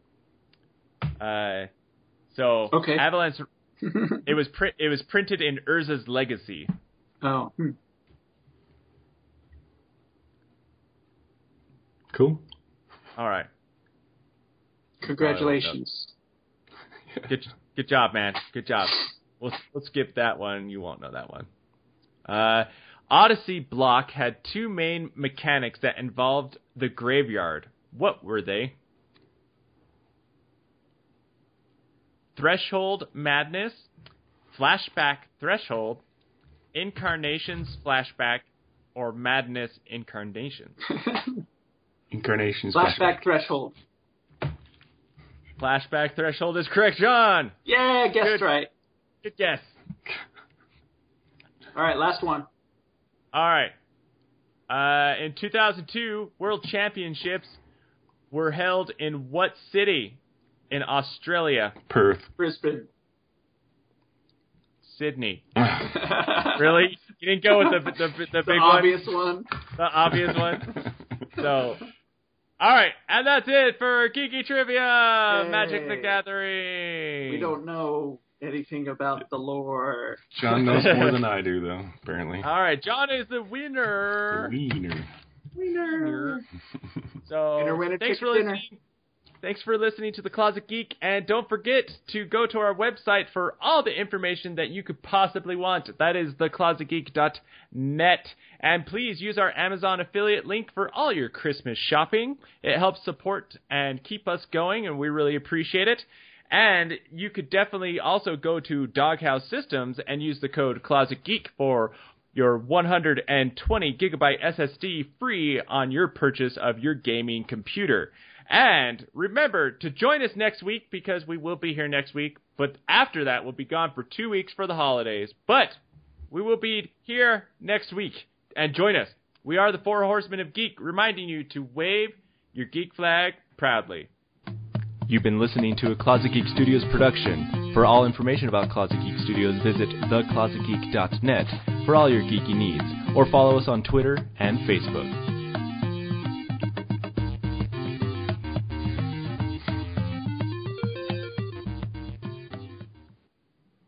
Speaker 1: Uh, so
Speaker 4: Okay.
Speaker 1: Avalanche, it was pri- it was printed in Urza's Legacy.
Speaker 4: Oh. Hmm.
Speaker 5: Cool.
Speaker 1: All right,
Speaker 4: Congratulations.
Speaker 1: good good job, man. Good job. We'll we'll skip that one. You won't know that one. Uh, Odyssey Block had two main mechanics that involved the graveyard. What were they? Threshold Madness, Flashback Threshold, Incarnations Flashback, or Madness Incarnations.
Speaker 5: Incarnations.
Speaker 4: Flashback threshold.
Speaker 1: Flashback Threshold is correct, John.
Speaker 4: Yeah, guessed
Speaker 1: Good.
Speaker 4: right.
Speaker 1: Good guess.
Speaker 4: All right, last one.
Speaker 1: All right. Uh, in two thousand two, World Championships were held in what city? In Australia.
Speaker 5: Perth.
Speaker 4: Brisbane.
Speaker 1: Sydney. Really? You didn't go with the the, the, the
Speaker 4: The
Speaker 1: big
Speaker 4: obvious
Speaker 1: one?
Speaker 4: one.
Speaker 1: The obvious one? So, all right. And that's it for Geeky Trivia.
Speaker 4: Yay.
Speaker 1: Magic the Gathering.
Speaker 4: We don't know anything about the lore.
Speaker 5: John knows more than I do, though, apparently.
Speaker 1: All right. John is the winner.
Speaker 5: Wiener.
Speaker 4: Winner.
Speaker 1: So,
Speaker 4: Winner, winner,
Speaker 1: thanks
Speaker 4: chicken
Speaker 1: for
Speaker 4: dinner.
Speaker 1: listening. Thanks for listening to The Closet Geek, and don't forget to go to our website for all the information that you could possibly want. That is the closet geek dot net. And please use our Amazon affiliate link for all your Christmas shopping. It helps support and keep us going, and we really appreciate it. And you could definitely also go to Doghouse Systems and use the code ClosetGeek for your one hundred twenty gigabyte S S D free on your purchase of your gaming computer. And remember to join us next week, because we will be here next week. But after that, we'll be gone for two weeks for the holidays. But we will be here next week. And join us. We are the Four Horsemen of Geek, reminding you to wave your geek flag proudly. You've been listening to a Closet Geek Studios production. For all information about Closet Geek Studios, visit the closet geek dot net for all your geeky needs. Or follow us on Twitter and Facebook.